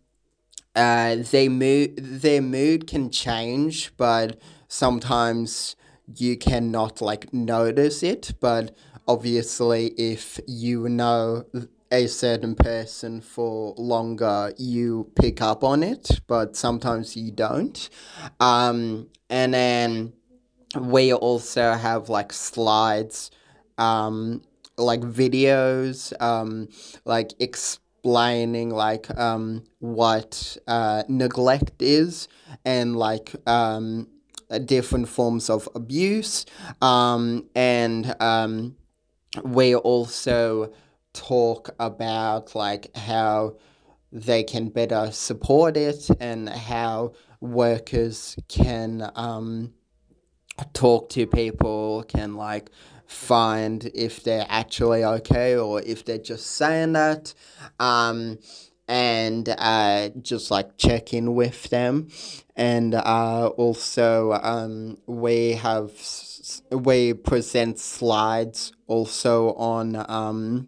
uh they mood their mood can change, but sometimes you cannot like notice it. But obviously if you know a certain person for longer, you pick up on it, but sometimes you don't. Um, and then we also have like slides, um, like videos, um, like explaining like um, what uh, neglect is, and like um, different forms of abuse, um, and um, we also talk about like how they can better support it, and how workers can um, talk to people, can like find if they're actually okay or if they're just saying that, um, and uh, just like check in with them. And uh, also um, we have s- we present slides also on um,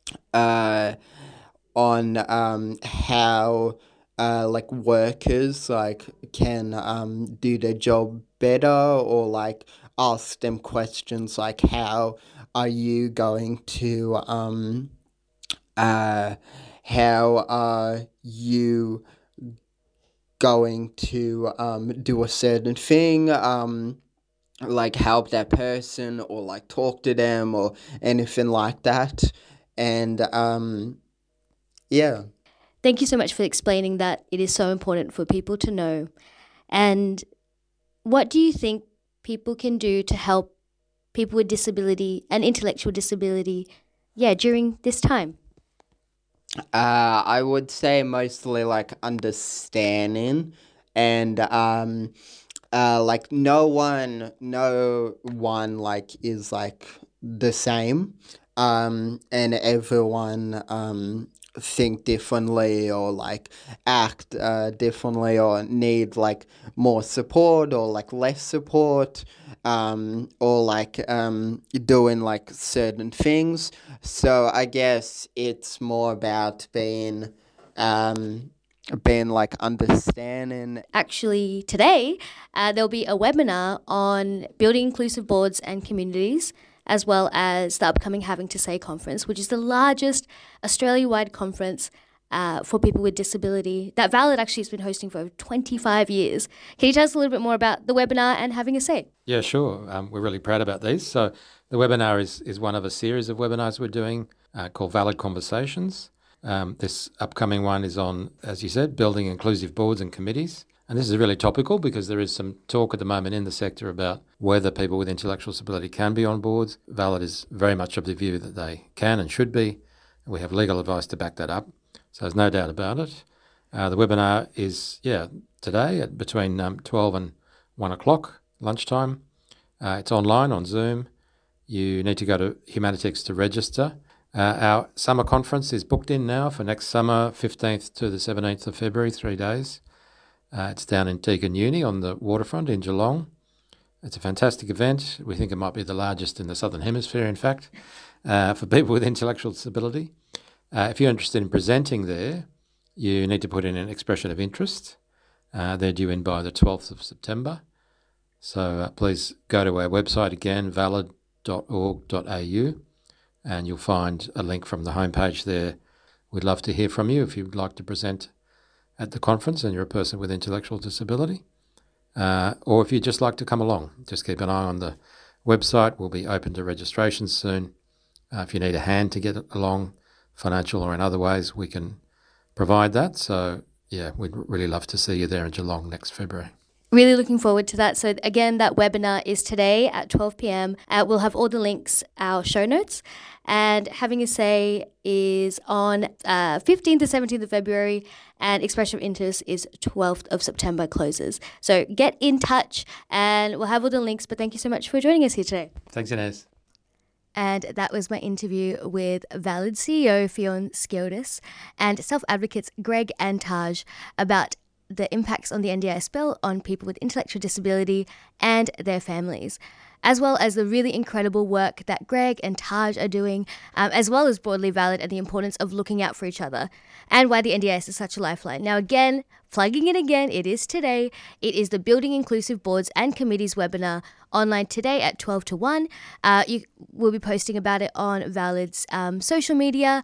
uh, on um, how uh, like workers like can um, do their job better, or like ask them questions like how are you going to um, uh, how are you going to um, do a certain thing, um, like help that person or like talk to them or anything like that. And um, yeah. Thank you so much for explaining that. It is so important for people to know. And what do you think people can do to help people with disability and intellectual disability, yeah, during this time? Uh, I would say mostly like understanding and um, uh, like no one, no one like is like the same, um, and everyone um think differently or like act uh differently or need like more support or like less support, um, or like um doing like certain things. So I guess it's more about being um being like understanding. Actually, today uh, there'll be a webinar on building inclusive boards and communities, as well as the upcoming Having to Say conference, which is the largest Australia-wide conference uh, for people with disability that Valid actually has been hosting for over twenty-five years. Can you tell us a little bit more about the webinar and Having a Say? Yeah, sure. Um, we're really proud about these. So the webinar is, is one of a series of webinars we're doing uh, called Valid Conversations. Um, this upcoming one is on, as you said, building inclusive boards and committees. And this is really topical because there is some talk at the moment in the sector about whether people with intellectual disability can be on boards. Valid is very much of the view that they can and should be. And we have legal advice to back that up. So there's no doubt about it. Uh, the webinar is, yeah, today at between um, twelve and one o'clock, lunchtime. Uh, it's online on Zoom. You need to go to Humanitix to register. Uh, our summer conference is booked in now for next summer, fifteenth to the seventeenth of February, three days. Uh, it's down in Deakin Uni on the waterfront in Geelong. It's a fantastic event. We think it might be the largest in the Southern Hemisphere, in fact, uh, for people with intellectual disability. Uh, if you're interested in presenting there, you need to put in an expression of interest. Uh, they're due in by the twelfth of September. So uh, please go to our website again, valid dot org dot a u, and you'll find a link from the homepage there. We'd love to hear from you if you'd like to present at the conference and you're a person with intellectual disability, uh, or if you'd just like to come along. Just keep an eye on the website. We'll be open to registration soon. Uh, if you need a hand to get along, financial or in other ways, we can provide that. So, yeah, we'd really love to see you there in Geelong next February. Really looking forward to that. So again, that webinar is today at twelve p.m. Uh, we'll have all the links, our show notes. And Having a Say is on uh, fifteenth to seventeenth of February, and Expression of Interest is twelfth of September closes. So get in touch and we'll have all the links. But thank you so much for joining us here today. Thanks, Inez. And that was my interview with Valid C E O Fionn Sciodis and Self Advocates Greg and Taj about the impacts on the N D I S bill on people with intellectual disability and their families, as well as the really incredible work that Greg and Taj are doing, um, as well as Broadly Valid and the importance of looking out for each other, and why the N D I S is such a lifeline. Now again, plugging it again, it is today. It is the Building Inclusive Boards and Committees webinar online today at twelve to one. Uh, you will be posting about it on Valid's um, social media,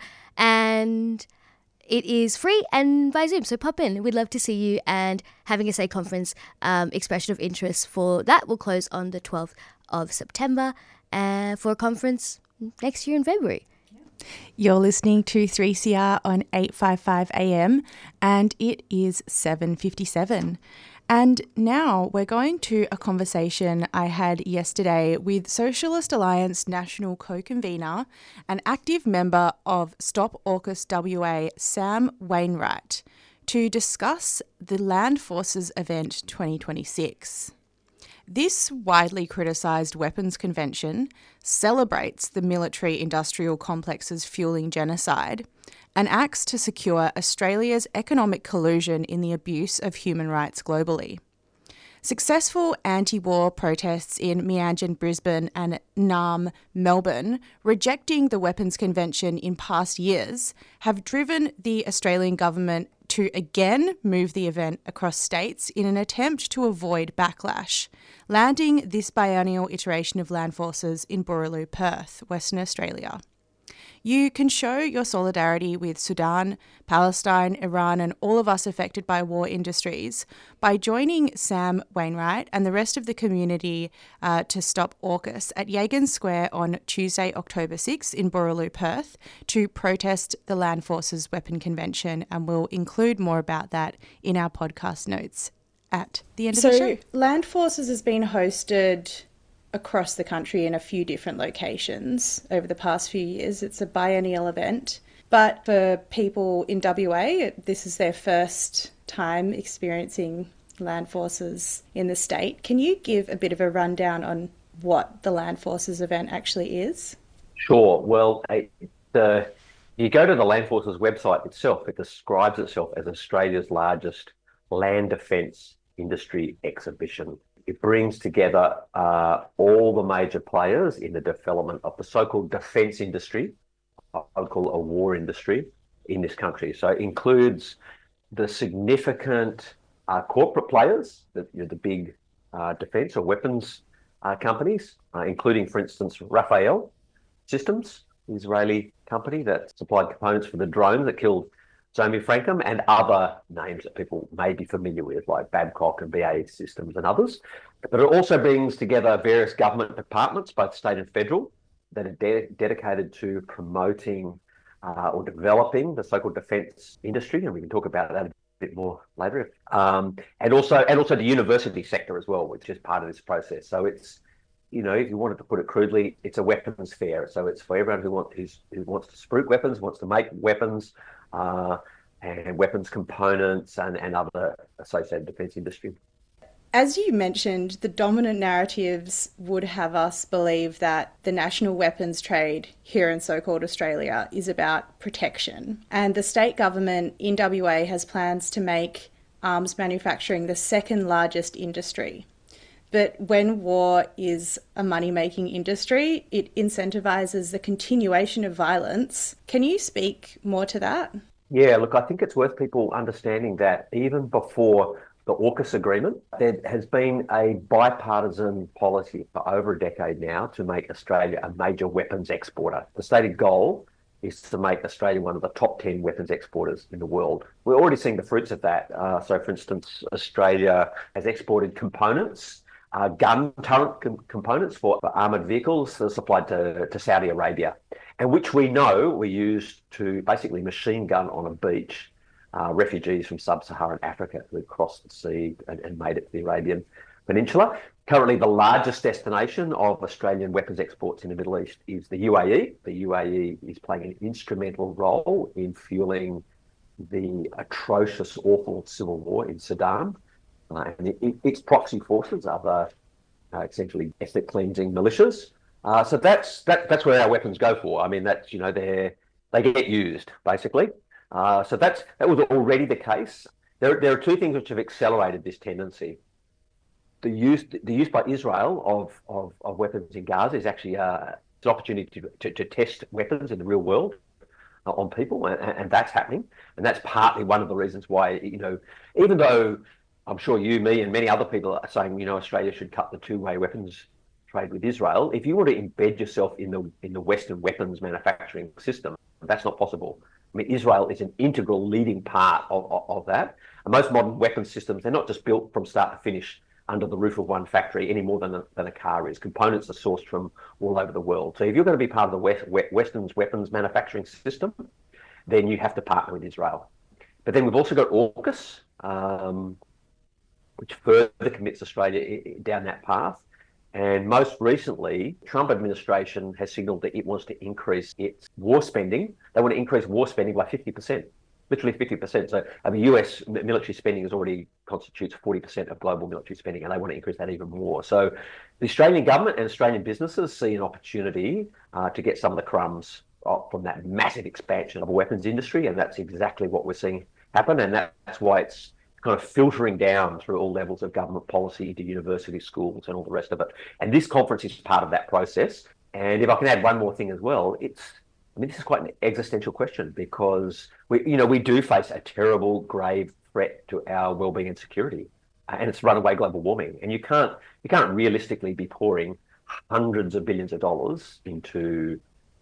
and it is free and by Zoom, so pop in. We'd love to see you. And Having a Say conference, um, expression of interest for that will close on the twelfth of September uh, for a conference next year in February. You're listening to three C R on eight fifty-five A M and it is seven fifty-seven. And now we're going to a conversation I had yesterday with Socialist Alliance National Co-Convener and active member of Stop AUKUS W A, Sam Wainwright, to discuss the Land Forces event twenty twenty-six. This widely criticised weapons convention celebrates the military-industrial complex's fuelling genocide and acts to secure Australia's economic collusion in the abuse of human rights globally. Successful anti-war protests in Meanjin, Brisbane and Naarm, Melbourne, rejecting the weapons convention in past years, have driven the Australian government to again move the event across states in an attempt to avoid backlash, landing this biennial iteration of Land Forces in Boorloo, Perth, Western Australia. You can show your solidarity with Sudan, Palestine, Iran and all of us affected by war industries by joining Sam Wainwright and the rest of the community uh, to Stop AUKUS at Yagan Square on Tuesday, October sixth in Boorloo, Perth to protest the Land Forces Weapon Convention, and we'll include more about that in our podcast notes at the end so, of the show. Land Forces has been hosted across the country in a few different locations over the past few years. It's a biennial event. But for people in W A, this is their first time experiencing Land Forces in the state. Can you give a bit of a rundown on what the Land Forces event actually is? Sure. Well, it, uh, you go to the Land Forces website itself, it describes itself as Australia's largest land defence industry exhibition. It brings together uh, all the major players in the development of the so-called defence industry, I would call it a war industry, in this country. So it includes the significant uh, corporate players, the, you know, the big uh, defence or weapons uh, companies, uh, including, for instance, Rafael Systems, the Israeli company that supplied components for the drone that killed Zomi Frankham, and other names that people may be familiar with, like Babcock and B A E Systems and others. But it also brings together various government departments, both state and federal, that are de- dedicated to promoting uh, or developing the so-called defence industry, and we can talk about that a bit more later. Um, and also, and also the university sector as well, which is part of this process. So it's, you know, if you wanted to put it crudely, it's a weapons fair. So it's for everyone who, want, who's, who wants to spruik weapons, wants to make weapons, uh, and weapons components, and, and other associated defence industry. As you mentioned, the dominant narratives would have us believe that the national weapons trade here in so-called Australia is about protection. And the state government in W A has plans to make arms manufacturing the second largest industry. But when war is a money-making industry, it incentivises the continuation of violence. Can you speak more to that? Yeah, look, I think it's worth people understanding that even before the AUKUS agreement, there has been a bipartisan policy for over a decade now to make Australia a major weapons exporter. The stated goal is to make Australia one of the top ten weapons exporters in the world. We're already seeing the fruits of that. Uh, so, for instance, Australia has exported components, uh, gun turret com- components for, for armoured vehicles that are supplied to, to Saudi Arabia, and which we know were used to basically machine gun on a beach Uh, refugees from sub-Saharan Africa who had crossed the sea and, and made it to the Arabian Peninsula. Currently, the largest destination of Australian weapons exports in the Middle East is the U A E. The U A E is playing an instrumental role in fueling the atrocious, awful civil war in Sudan. Uh, and it, it, its proxy forces are the uh, essentially ethnic cleansing militias. Uh, so that's that, that's where our weapons go for. I mean, that's, you know, they they get used, basically. Uh, so that's that was already the case. There, there are two things which have accelerated this tendency. The use the use by Israel of of, of weapons in Gaza is actually uh, an opportunity to, to, to test weapons in the real world uh, on people, and, and that's happening. And that's partly one of the reasons why, you know, even though I'm sure you, me, and many other people are saying, you know, Australia should cut the two-way weapons trade with Israel, if you want to embed yourself in the in the Western weapons manufacturing system, that's not possible. I mean, Israel is an integral leading part of, of, of that. And most modern weapons systems, they're not just built from start to finish under the roof of one factory any more than a, than a car is. Components are sourced from all over the world. So if you're going to be part of the West, Western's weapons manufacturing system, then you have to partner with Israel. But then we've also got AUKUS, um, which further commits Australia down that path. And most recently, the Trump administration has signalled that it wants to increase its war spending. They want to increase war spending by fifty percent, literally fifty percent. So I mean, U S military spending is already constitutes forty percent of global military spending, and they want to increase that even more. So the Australian government and Australian businesses see an opportunity uh, to get some of the crumbs from that massive expansion of a weapons industry, and that's exactly what we're seeing happen. And that's why it's kind of filtering down through all levels of government policy into university schools and all the rest of it. And this conference is part of that process. And if I can add one more thing as well, it's, I mean, this is quite an existential question, because we, you know, we do face a terrible, grave threat to our well-being and security, and it's runaway global warming. And you can't, you can't realistically be pouring hundreds of billions of dollars into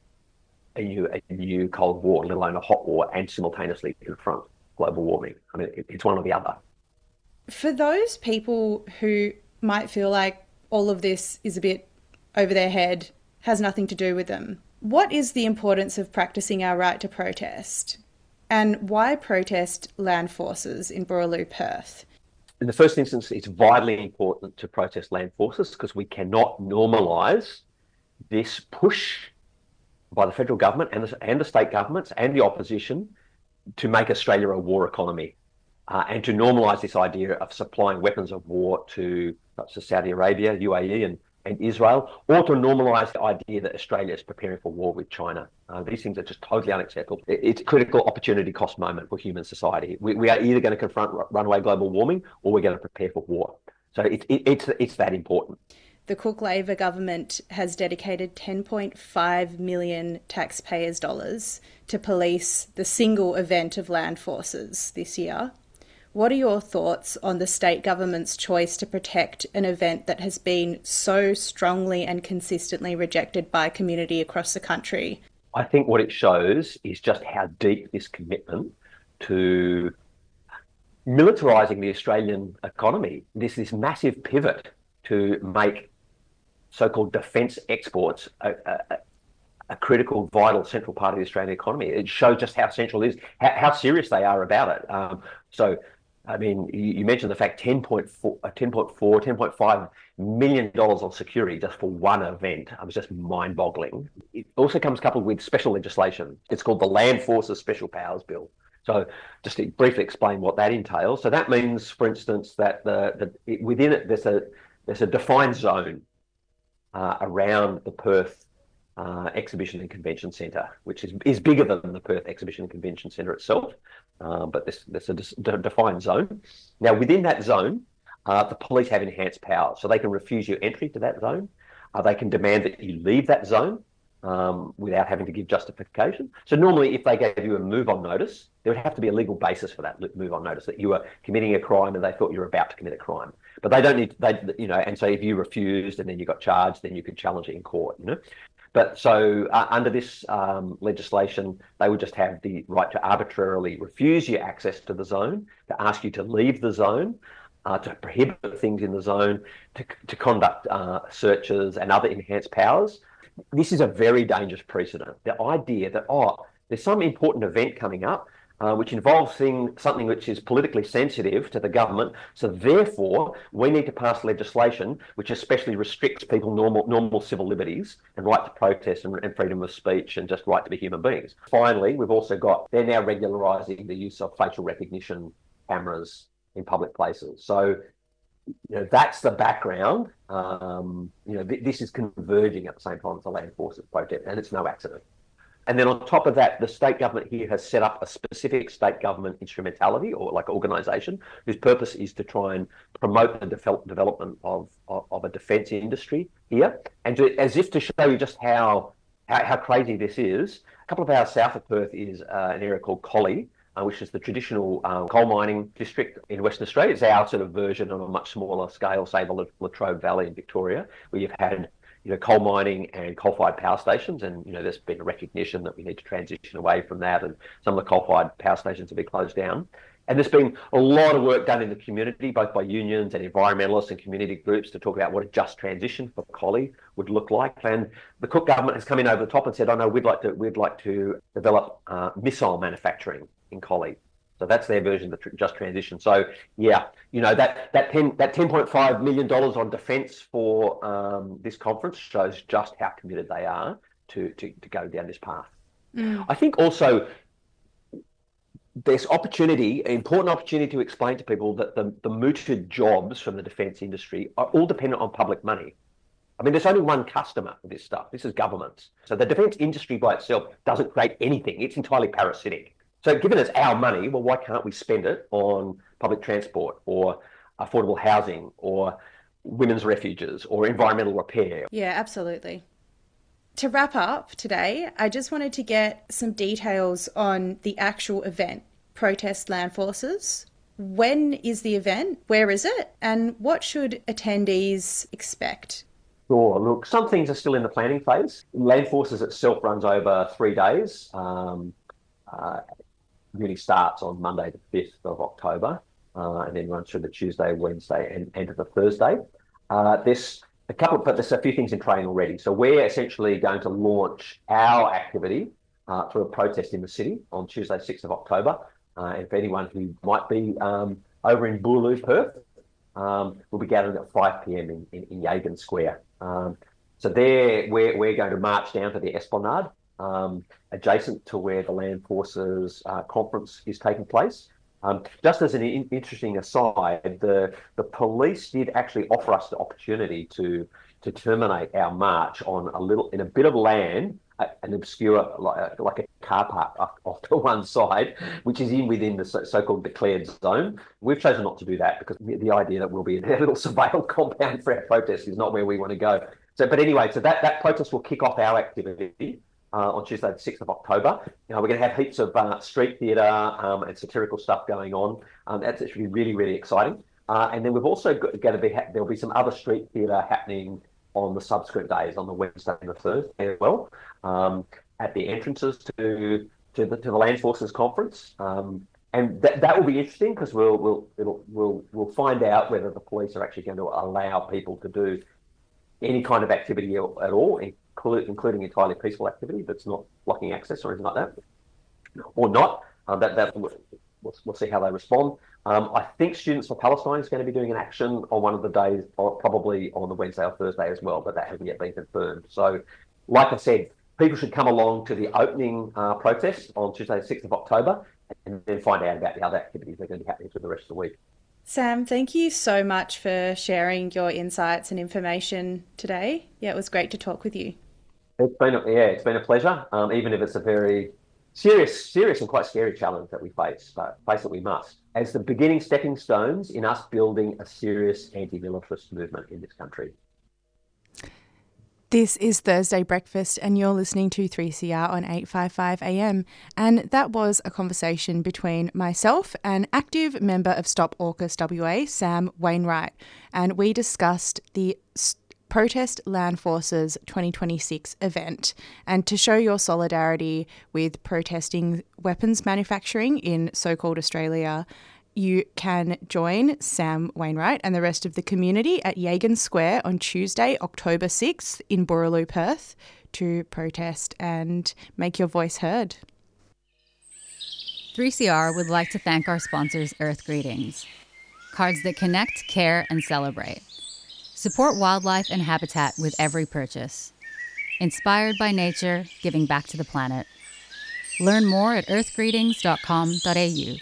a new, a new Cold War, let alone a hot war, and simultaneously confront global warming. I mean, it, it's one or the other. For those people who might feel like all of this is a bit over their head, has nothing to do with them, what is the importance of practicing our right to protest? And why protest Land Forces in Boorloo, Perth? in the first instance, it's vitally important to protest land forces because we cannot normalise this push by the federal government and the, and the state governments and the opposition to make Australia a war economy uh, and to normalise this idea of supplying weapons of war to, to Saudi Arabia, U A E and, and Israel, or to normalise the idea that Australia is preparing for war with China. Uh, these things are just totally unacceptable. It, it's a critical opportunity cost moment for human society. We, we are either going to confront runaway global warming or we're going to prepare for war. So it, it, it's, it's that important. The Cook Labor government has dedicated ten point five million taxpayers' dollars to police the single event of land forces this year. What are your thoughts on the state government's choice to protect an event that has been so strongly and consistently rejected by community across the country? I think what it shows is just how deep this commitment to militarising the Australian economy, this this massive pivot to make so-called defence exports a, a, a critical, vital, central part of the Australian economy. It shows just how central it is, how, how serious they are about it. Um, so, I mean, you, you mentioned the fact ten point four, ten point four, ten point five million dollars on security just for one event. It was just mind-boggling. It also comes coupled with special legislation. It's called the Land Forces Special Powers Bill. So just to briefly explain what that entails. So that means, for instance, that the, the it, within it, there's a, there's a defined zone Uh, around the Perth uh, Exhibition and Convention Centre, which is, is bigger than the Perth Exhibition and Convention Centre itself, uh, but there's, there's a de- defined zone. Now, within that zone, uh, the police have enhanced powers, so they can refuse your entry to that zone. Uh, they can demand that you leave that zone um, without having to give justification. So normally, if they gave you a move-on notice, there would have to be a legal basis for that move-on notice, that you were committing a crime and they thought you were about to commit a crime. But they don't need, they, you know, and so if you refused and then you got charged, then you could challenge it in court, you know. But so uh, under this um, legislation, they would just have the right to arbitrarily refuse you access to the zone, to ask you to leave the zone, uh, to prohibit things in the zone, to, to conduct uh, searches and other enhanced powers. This is a very dangerous precedent. The idea that, oh, there's some important event coming up, Uh, which involves thing, something which is politically sensitive to the government. So therefore, we need to pass legislation which especially restricts people's normal normal civil liberties and right to protest and, and freedom of speech and just right to be human beings. Finally, we've also got, they're now regularising the use of facial recognition cameras in public places. So, you know, that's the background. Um, you know, th- this is converging at the same time as the land forces protest, and it's no accident. And then on top of that, the state government here has set up a specific state government instrumentality or like organisation whose purpose is to try and promote the de- development of, of, of a defence industry here. And to, as if to show you just how, how, how crazy this is, a couple of hours south of Perth is uh, an area called Collie, uh, which is the traditional uh, coal mining district in Western Australia. It's our sort of version on a much smaller scale, say the Latrobe Valley in Victoria, where you've had you know, coal mining and coal-fired power stations. And, you know, there's been a recognition that we need to transition away from that. And some of the coal-fired power stations have been closed down. And there's been a lot of work done in the community, both by unions and environmentalists and community groups to talk about what a just transition for Collie would look like. And the Cook government has come in over the top and said, oh no, we'd like to, we'd like to develop uh, missile manufacturing in Collie. So that's their version of the tr- just transition. So yeah, you know, that that ten that ten point five million dollars on defence for um, this conference shows just how committed they are to to, to go down this path. Mm. I think also there's opportunity, important opportunity to explain to people that the, the mooted jobs from the defence industry are all dependent on public money. I mean, there's only one customer for this stuff. This is governments. So the defence industry by itself doesn't create anything. It's entirely parasitic. So given it's our money, well, why can't we spend it on public transport or affordable housing or women's refuges or environmental repair? Yeah, absolutely. To wrap up today, I just wanted to get some details on the actual event, Protest Land Forces. When is the event? Where is it? And what should attendees expect? Sure. Look, some things are still in the planning phase. Land Forces itself runs over three days. Um, uh, really starts on Monday the fifth of October uh, and then runs through the Tuesday, Wednesday and, and to the Thursday. Uh, there's a couple, but there's a few things in train already. So we're essentially going to launch our activity uh, through a protest in the city on Tuesday, sixth of October. Uh, and for anyone who might be um, over in Boorloo, Perth, um, will be gathered at five p.m. in, in, in Yagan Square. Um, so there, we're, we're going to march down to the Esplanade, um, adjacent to where the Land Forces uh, conference is taking place. Um, just as an in interesting aside, the, the police did actually offer us the opportunity to, to terminate our march on a little, in a bit of land, an obscure, like, like a car park off, off to one side, which is in within the so-called declared zone. We've chosen not to do that because the idea that we'll be in a little surveilled compound for our protest is not where we want to go. So, but anyway, so that, that protest will kick off our activity uh, on Tuesday, the sixth of October. You know, we're going to have heaps of uh, street theatre um, and satirical stuff going on. Um, that's actually really, really exciting. Uh, and then we've also got, going to be, there'll be some other street theatre happening on the subsequent days, on the Wednesday and the Thursday as well, um, at the entrances to to the, to the Land Forces conference, um, and that that will be interesting because we'll we'll it'll we'll we'll find out whether the police are actually going to allow people to do any kind of activity at all, including including entirely peaceful activity that's not blocking access or anything like that, or not. Um, that that we'll, we'll see how they respond. Um, I think Students for Palestine is going to be doing an action on one of the days, or probably on the Wednesday or Thursday as well, but that hasn't yet been confirmed. So, like I said, people should come along to the opening uh, protest on Tuesday, the sixth of October, and then find out about the other activities that are going to be happening for the rest of the week. Sam, thank you so much for sharing your insights and information today. Yeah, it was great to talk with you. It's been a, yeah, it's been a pleasure, um, even if it's a very serious, serious and quite scary challenge that we face, but face it we must, as the beginning stepping stones in us building a serious anti-militarist movement in this country. This is Thursday Breakfast and you're listening to three C R on eight fifty-five A M. And that was a conversation between myself and active member of Stop AUKUS W A, Sam Wainwright. And we discussed the Protest Land Forces twenty twenty-six event. And to show your solidarity with protesting weapons manufacturing in so-called Australia, you can join Sam Wainwright and the rest of the community at Yagan Square on Tuesday, October sixth in Boorloo, Perth, to protest and make your voice heard. three C R would like to thank our sponsors, Earth Greetings, cards that connect, care, and celebrate. Support wildlife and habitat with every purchase. Inspired by nature, giving back to the planet. Learn more at earth greetings dot com dot a u.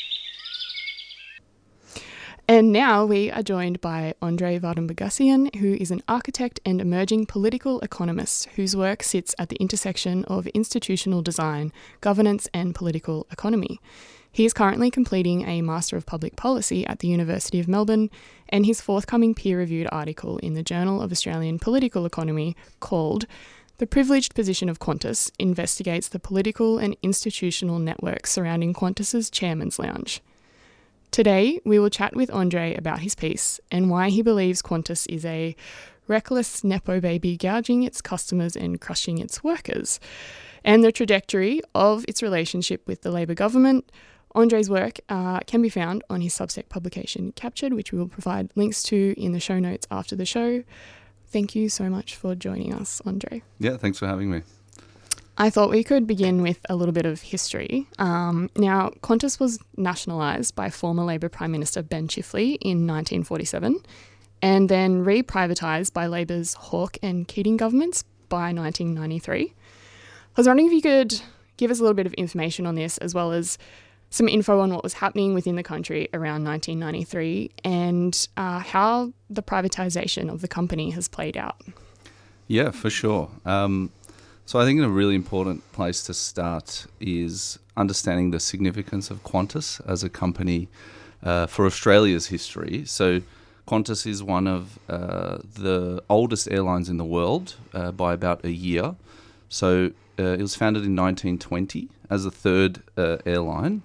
And now we are joined by Andre Vardenbergassian, who is an architect and emerging political economist whose work sits at the intersection of institutional design, governance and political economy. He is currently completing a Master of Public Policy at the University of Melbourne, and his forthcoming peer-reviewed article in the Journal of Australian Political Economy called The Privileged Position of Qantas investigates the political and institutional networks surrounding Qantas's Chairman's Lounge. Today, we will chat with Andre about his piece and why he believes Qantas is a reckless Nepo baby gouging its customers and crushing its workers, and the trajectory of its relationship with the Labor government. Andre's work uh, can be found on his Substack publication Captured, which we will provide links to in the show notes after the show. Thank you so much for joining us, Andre. Yeah, thanks for having me. I thought we could begin with a little bit of history. Um, now, Qantas was nationalised by former Labor Prime Minister Ben Chifley in nineteen forty-seven and then re-privatised by Labor's Hawke and Keating governments by nineteen ninety-three. I was wondering if you could give us a little bit of information on this, as well as some info on what was happening within the country around nineteen ninety-three and uh, how the privatisation of the company has played out. Yeah, for sure. Um, so I think a really important place to start is understanding the significance of Qantas as a company uh, for Australia's history. So Qantas is one of uh, the oldest airlines in the world uh, by about a year. So uh, it was founded in nineteen twenty as the third uh, airline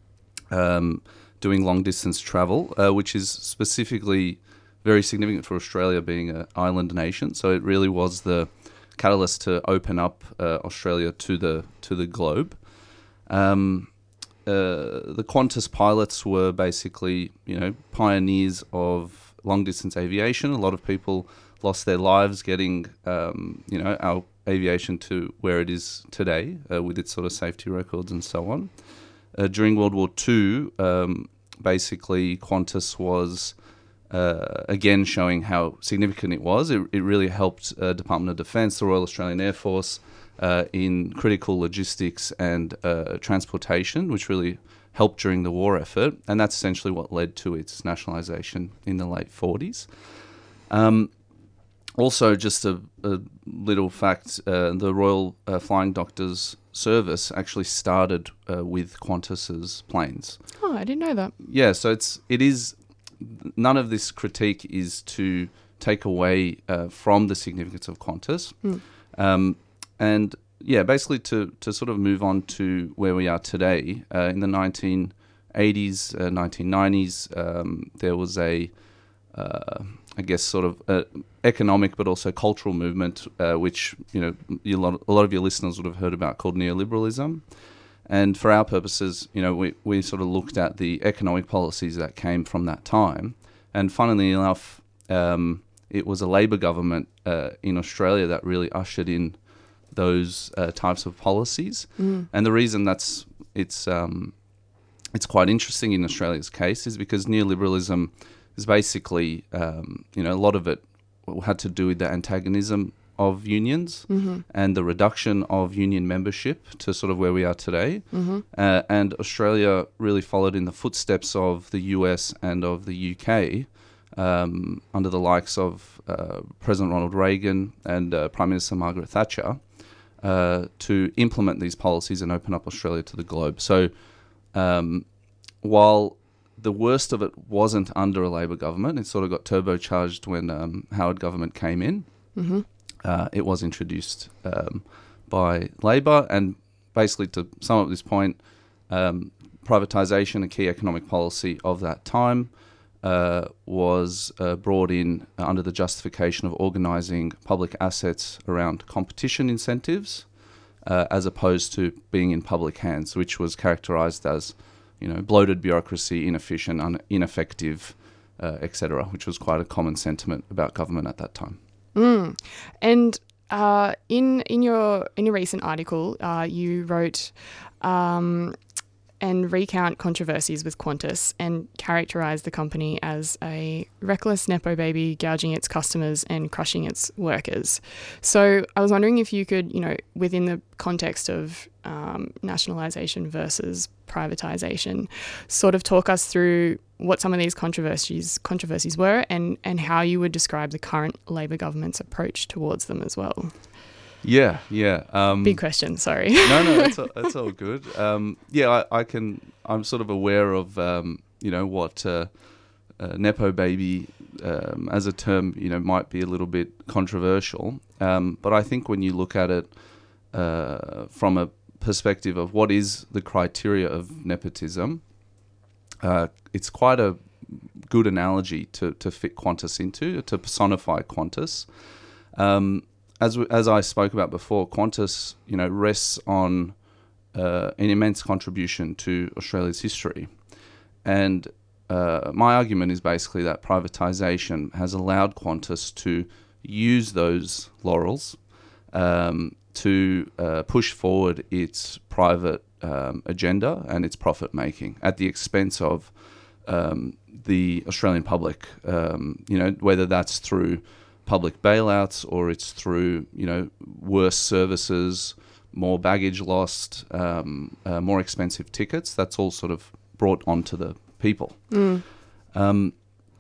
um, doing long-distance travel, uh, which is specifically very significant for Australia being an island nation. So it really was the catalyst to open up uh, Australia to the to the globe. Um, uh, the Qantas pilots were basically, you know, pioneers of long-distance aviation. A lot of people lost their lives getting, um, you know, our aviation to where it is today uh, with its sort of safety records and so on. Uh, during World War Two, um, basically Qantas was uh, again showing how significant it was. It, it really helped uh, Department of Defence, the Royal Australian Air Force, uh, in critical logistics and uh, transportation, which really helped during the war effort, and that's essentially what led to its nationalisation in the late forties. Um, also, just a, a little fact, uh, the Royal uh, Flying Doctors Service actually started uh, with Qantas's planes. Oh, I didn't know that. Yeah, so it's it is none of this critique is to take away uh, from the significance of Qantas, Mm. um, and yeah, basically to to sort of move on to where we are today. Uh, in the nineteen eighties, uh, nineteen nineties, um, there was a uh, I guess sort of uh, economic but also cultural movement, uh, which you know a lot, a lot of your listeners would have heard about, called neoliberalism. And for our purposes, you know, we, we sort of looked at the economic policies that came from that time. And funnily enough, um, it was a Labor government uh, in Australia that really ushered in those uh, types of policies. Mm. And the reason that's it's um, it's quite interesting in Australia's case is because neoliberalism is basically, um, you know, a lot of it had to do with the antagonism of unions Mhm. and the reduction of union membership to sort of where we are today. Mhm. Uh, and Australia really followed in the footsteps of the U S and of the U K um, under the likes of uh, President Ronald Reagan and uh, Prime Minister Margaret Thatcher uh, to implement these policies and open up Australia to the globe. So um, while the worst of it wasn't under a Labor government, it sort of got turbocharged when um, Howard government came in. Mhm. Uh, it was introduced um, by Labor, and basically to sum up this point, um, privatisation, a key economic policy of that time, uh, was uh, brought in under the justification of organising public assets around competition incentives, uh, as opposed to being in public hands, which was characterised as, you know, bloated bureaucracy, inefficient, un- ineffective, uh, et cetera, which was quite a common sentiment about government at that time. Mm. And uh, in in your in your recent article, uh, you wrote um, and recount controversies with Qantas and characterise the company as a reckless nepo baby gouging its customers and crushing its workers. So I was wondering if you could, you know, within the context of um, nationalisation versus privatisation, sort of talk us through what some of these controversies controversies were and, and how you would describe the current Labor government's approach towards them as well. Yeah, yeah. Um, Big question, sorry. no, no, that's all, that's all good. Um, yeah, I, I can. I'm sort of aware of um, you know what uh, uh, nepo baby um, as a term, you know, might be a little bit controversial. Um, but I think when you look at it uh, from a perspective of what is the criteria of nepotism, uh, it's quite a good analogy to to fit Qantas into, to personify Qantas. Um, As w- as I spoke about before, Qantas, you know, rests on uh, an immense contribution to Australia's history, and uh, my argument is basically that privatisation has allowed Qantas to use those laurels um, to uh, push forward its private um, agenda and its profit making at the expense of um, the Australian public. Um, you know, whether that's through public bailouts or it's through, you know, worse services, more baggage lost, um, uh, more expensive tickets. That's all sort of brought onto the people. Mm. Um,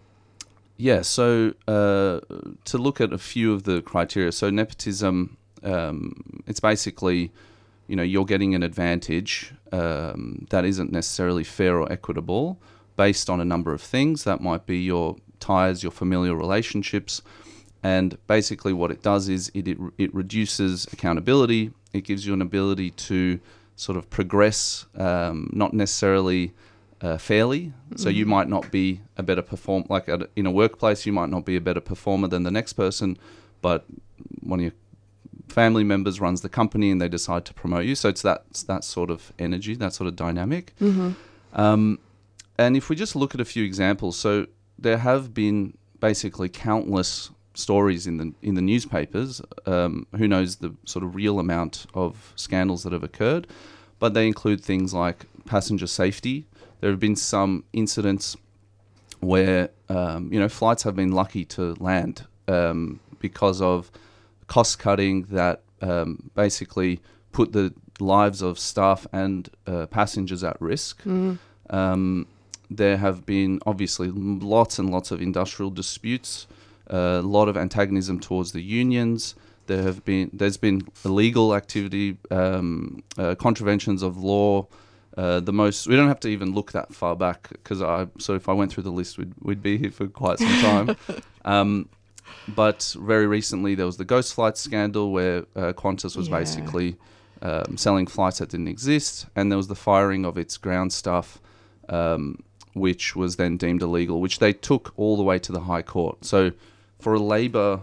yeah, so uh, to look at a few of the criteria. So nepotism, um, it's basically, you know, you're getting an advantage um, that isn't necessarily fair or equitable based on a number of things. That might be your ties, your familial relationships. And basically what it does is it, it it reduces accountability. It gives you an ability to sort of progress, um, not necessarily uh, fairly. So you might not be a better perform like at, in a workplace, you might not be a better performer than the next person, but one of your family members runs the company and they decide to promote you. So it's that, it's that sort of energy, that sort of dynamic. Mm-hmm. Um, and if we just look at a few examples, so there have been basically countless stories in the in the newspapers. Um, who knows the sort of real amount of scandals that have occurred, but they include things like passenger safety. There have been some incidents where um, you know flights have been lucky to land um, because of cost cutting that um, basically put the lives of staff and uh, passengers at risk. Mm. Um, there have been obviously lots and lots of industrial disputes, a lot of antagonism towards the unions. There have been there's been illegal activity, um, uh, contraventions of law. Uh, the most we don't have to even look that far back because I so if I went through the list, we'd we'd be here for quite some time. um, but very recently there was the Ghost Flight scandal where uh, Qantas was Yeah. basically um, selling flights that didn't exist, and there was the firing of its ground staff, um, which was then deemed illegal, which they took all the way to the High Court. So for a Labor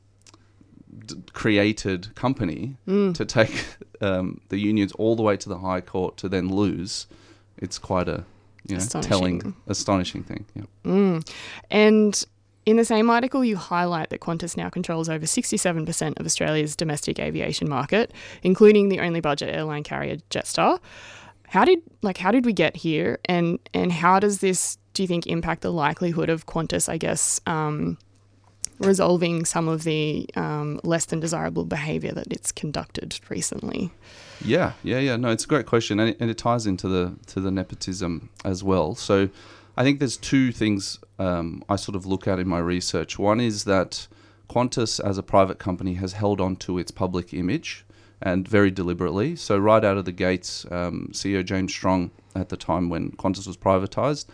d- created company Mm. to take um, the unions all the way to the High Court to then lose, it's quite a you know Astonishing. telling, astonishing thing. Yeah. Mm. And in the same article, you highlight that Qantas now controls over sixty-seven percent of Australia's domestic aviation market, including the only budget airline carrier, Jetstar. How did like how did we get here, and and how does this, do you think, impact the likelihood of Qantas, I guess, um, resolving some of the um, less than desirable behaviour that it's conducted recently? Yeah, yeah, yeah. No, it's a great question, and it, and it ties into the to the nepotism as well. So, I think there's two things um, I sort of look at in my research. One is that Qantas, as a private company, has held on to its public image, and very deliberately. So, right out of the gates, um, C E O James Strong, at the time when Qantas was privatised,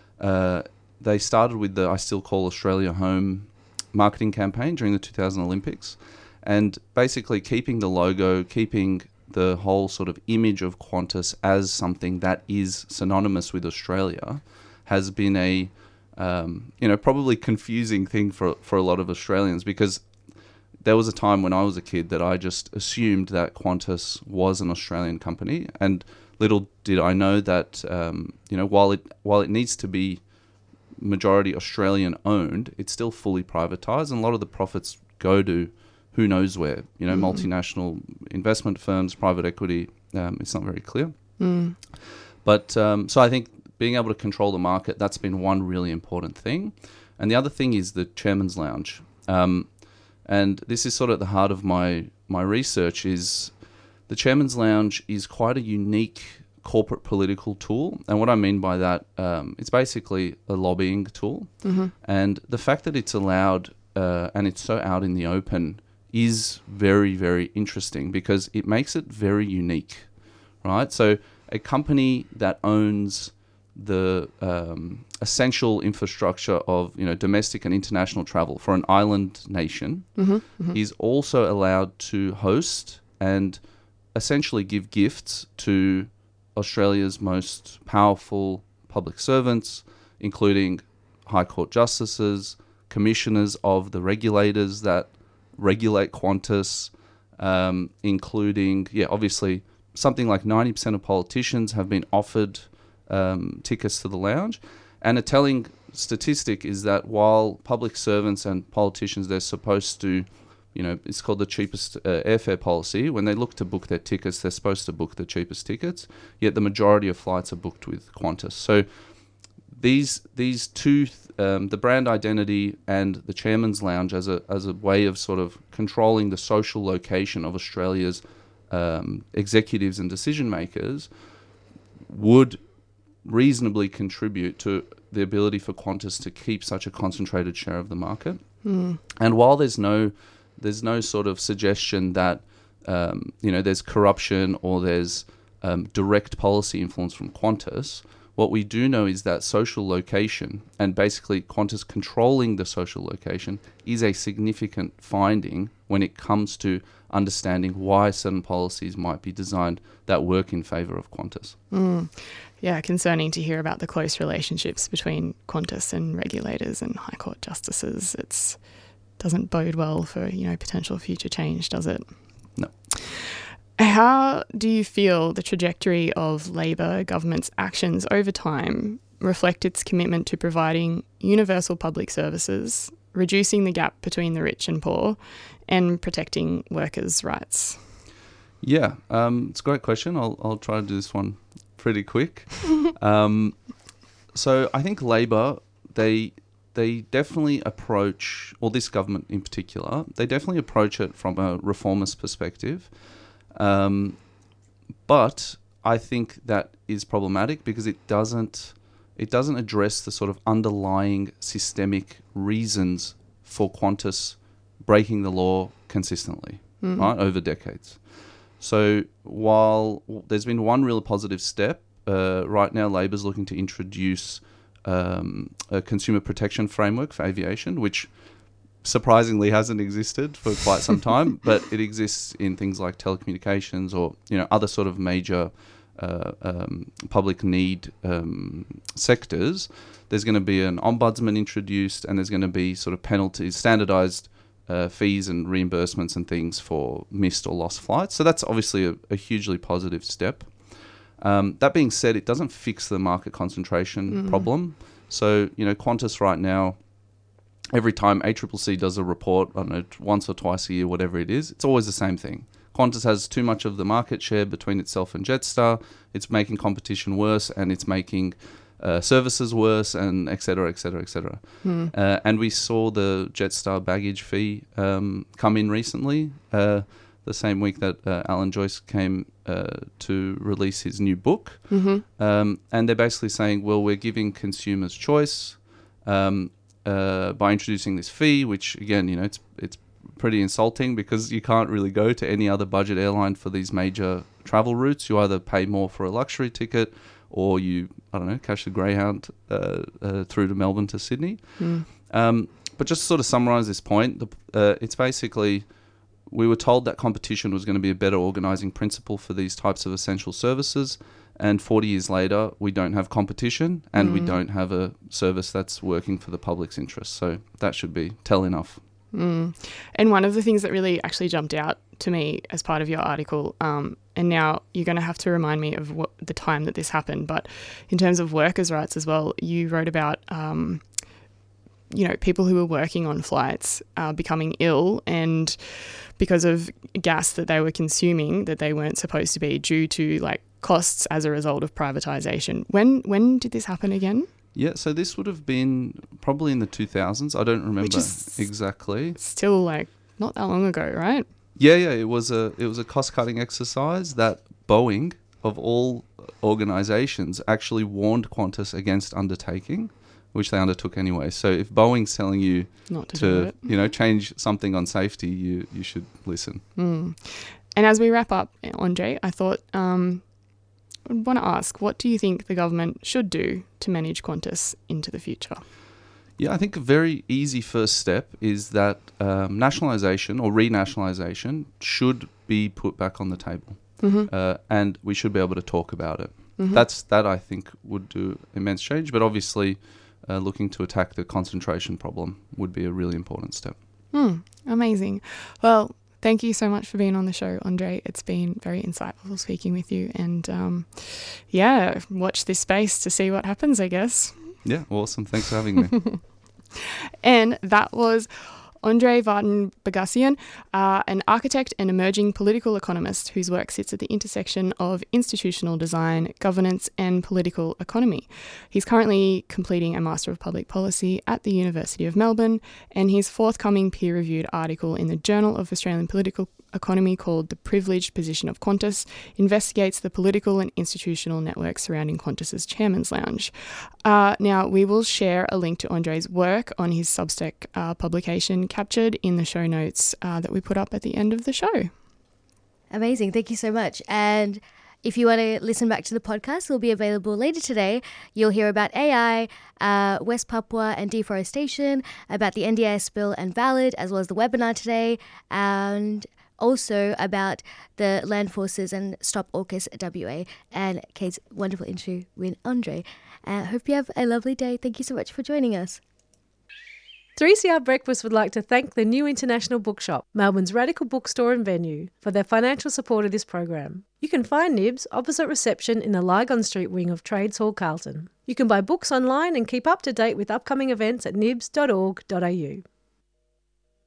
uh, they started with the "I Still Call Australia Home" marketing campaign during the two thousand Olympics, and basically keeping the logo, keeping the whole sort of image of Qantas as something that is synonymous with Australia has been a, um, you know, probably confusing thing for for a lot of Australians, because there was a time when I was a kid that I just assumed that Qantas was an Australian company, and little did I know that, um, you know, while it while it needs to be majority Australian owned, it's still fully privatised, and a lot of the profits go to who knows where, you know, mm. multinational investment firms, private equity. Um, it's not very clear. Mm. But um, so I think being able to control the market, that's been one really important thing. And the other thing is the Chairman's Lounge. Um, and this is sort of at the heart of my, my research is the Chairman's Lounge is quite a unique corporate political tool. And what I mean by that, um, it's basically a lobbying tool. Mm-hmm. And the fact that it's allowed uh, and it's so out in the open is very, very interesting because it makes it very unique, right? So a company that owns the um, essential infrastructure of, you know, domestic and international travel for an island nation mm-hmm, mm-hmm. is also allowed to host and essentially give gifts to Australia's most powerful public servants, including High Court justices, commissioners of the regulators that regulate Qantas, um, including, yeah, obviously something like ninety percent of politicians have been offered um, tickets to the lounge. And a telling statistic is that while public servants and politicians, they're supposed to, you know, it's called the cheapest uh, airfare policy. When they look to book their tickets, they're supposed to book the cheapest tickets, yet the majority of flights are booked with Qantas. So these these two, um, the brand identity and the Chairman's Lounge as a as a way of sort of controlling the social location of Australia's um, executives and decision makers, would reasonably contribute to the ability for Qantas to keep such a concentrated share of the market. Mm. And while there's no there's no sort of suggestion that um, you know there's corruption or there's um, direct policy influence from Qantas, what we do know is that social location and basically Qantas controlling the social location is a significant finding when it comes to understanding why certain policies might be designed that work in favour of Qantas. Mm. Yeah, concerning to hear about the close relationships between Qantas and regulators and High Court justices. It's doesn't bode well for, you know, potential future change, does it? No. How do you feel the trajectory of Labor government's actions over time reflect its commitment to providing universal public services, reducing the gap between the rich and poor, and protecting workers' rights? Yeah, um, it's a great question. I'll I'll try to do this one pretty quick. um, so I think Labor, they they definitely approach, or this government in particular, they definitely approach it from a reformist perspective. Um, but I think that is problematic because it doesn't it doesn't address the sort of underlying systemic reasons for Qantas breaking the law consistently, mm. right, over decades. So while there's been one real positive step, uh, right now Labor's looking to introduce um, a consumer protection framework for aviation, which surprisingly hasn't existed for quite some time, but it exists in things like telecommunications or, you know, other sort of major uh, um, public need um, sectors. There's going to be an ombudsman introduced, and there's going to be sort of penalties, standardized uh, fees and reimbursements and things for missed or lost flights. So that's obviously a, a hugely positive step. Um, that being said, it doesn't fix the market concentration mm. problem. So, you know, Qantas right now, every time A C C C does a report, I don't know, once or twice a year, whatever it is, it's always the same thing. Qantas has too much of the market share between itself and Jetstar. It's making competition worse, and it's making uh, services worse, and et cetera, et cetera, et cetera. Hmm. Uh, and we saw the Jetstar baggage fee um, come in recently, uh, the same week that uh, Alan Joyce came uh, to release his new book. Mm-hmm. Um, and they're basically saying, well, we're giving consumers choice um, uh, by introducing this fee, which, again, you know, it's it's pretty insulting because you can't really go to any other budget airline for these major travel routes. You either pay more for a luxury ticket or you, I don't know, catch the Greyhound uh, uh, through to Melbourne to Sydney. Mm. Um, but just to sort of summarise this point, the, uh, it's basically we were told that competition was going to be a better organising principle for these types of essential services, and forty years later we don't have competition and mm. we don't have a service that's working for the public's interest. So that should be tell enough. Mm. And one of the things that really actually jumped out to me as part of your article, um, and now you're going to have to remind me of what, the time that this happened, but in terms of workers' rights as well, you wrote about, um, you know, people who were working on flights uh, becoming ill and because of gas that they were consuming that they weren't supposed to be due to like costs as a result of privatisation. When when did this happen again? Yeah, so this would have been probably in the two thousands. I don't remember Which is exactly. Still, like, not that long ago, right? Yeah, yeah. It was a it was a cost-cutting exercise that Boeing, of all organisations, actually warned Qantas against undertaking, which they undertook anyway. So if Boeing's telling you Not to, to do it. you know, change something on safety, you, you should listen. Mm. And as we wrap up, Andre, I thought... Um, I want to ask, what do you think the government should do to manage Qantas into the future? Yeah, I think a very easy first step is that um, nationalisation or renationalisation should be put back on the table, mm-hmm. uh, and we should be able to talk about it. Mm-hmm. That's that I think would do immense change, but obviously uh, looking to attack the concentration problem would be a really important step. Mm, amazing. Well, thank you so much for being on the show, Andre. It's been very insightful speaking with you. And, um, yeah, watch this space to see what happens, I guess. Yeah, awesome. Thanks for having me. And that was Andre Vartan-Bagassian, uh, an architect and emerging political economist whose work sits at the intersection of institutional design, governance and political economy. He's currently completing a Master of Public Policy at the University of Melbourne, and his forthcoming peer-reviewed article in the Journal of Australian Political Economy called The Privileged Position of Qantas investigates the political and institutional network surrounding Qantas's Chairman's Lounge. Uh, now, we will share a link to Andre's work on his Substack uh, publication captured in the show notes uh, that we put up at the end of the show. Amazing. Thank you so much. And if you want to listen back to the podcast, it'll be available later today. You'll hear about A I, uh, West Papua and deforestation, about the N D I S bill and Valid, as well as the webinar today, and also about the land forces and Stop AUKUS W A, and Kate's wonderful interview with Andre. I uh, hope you have a lovely day. Thank you so much for joining us. three C R Breakfast would like to thank the New International Bookshop, Melbourne's radical bookstore and venue, for their financial support of this program. You can find Nibs opposite reception in the Lygon Street wing of Trades Hall, Carlton. You can buy books online and keep up to date with upcoming events at nibs dot org dot a u.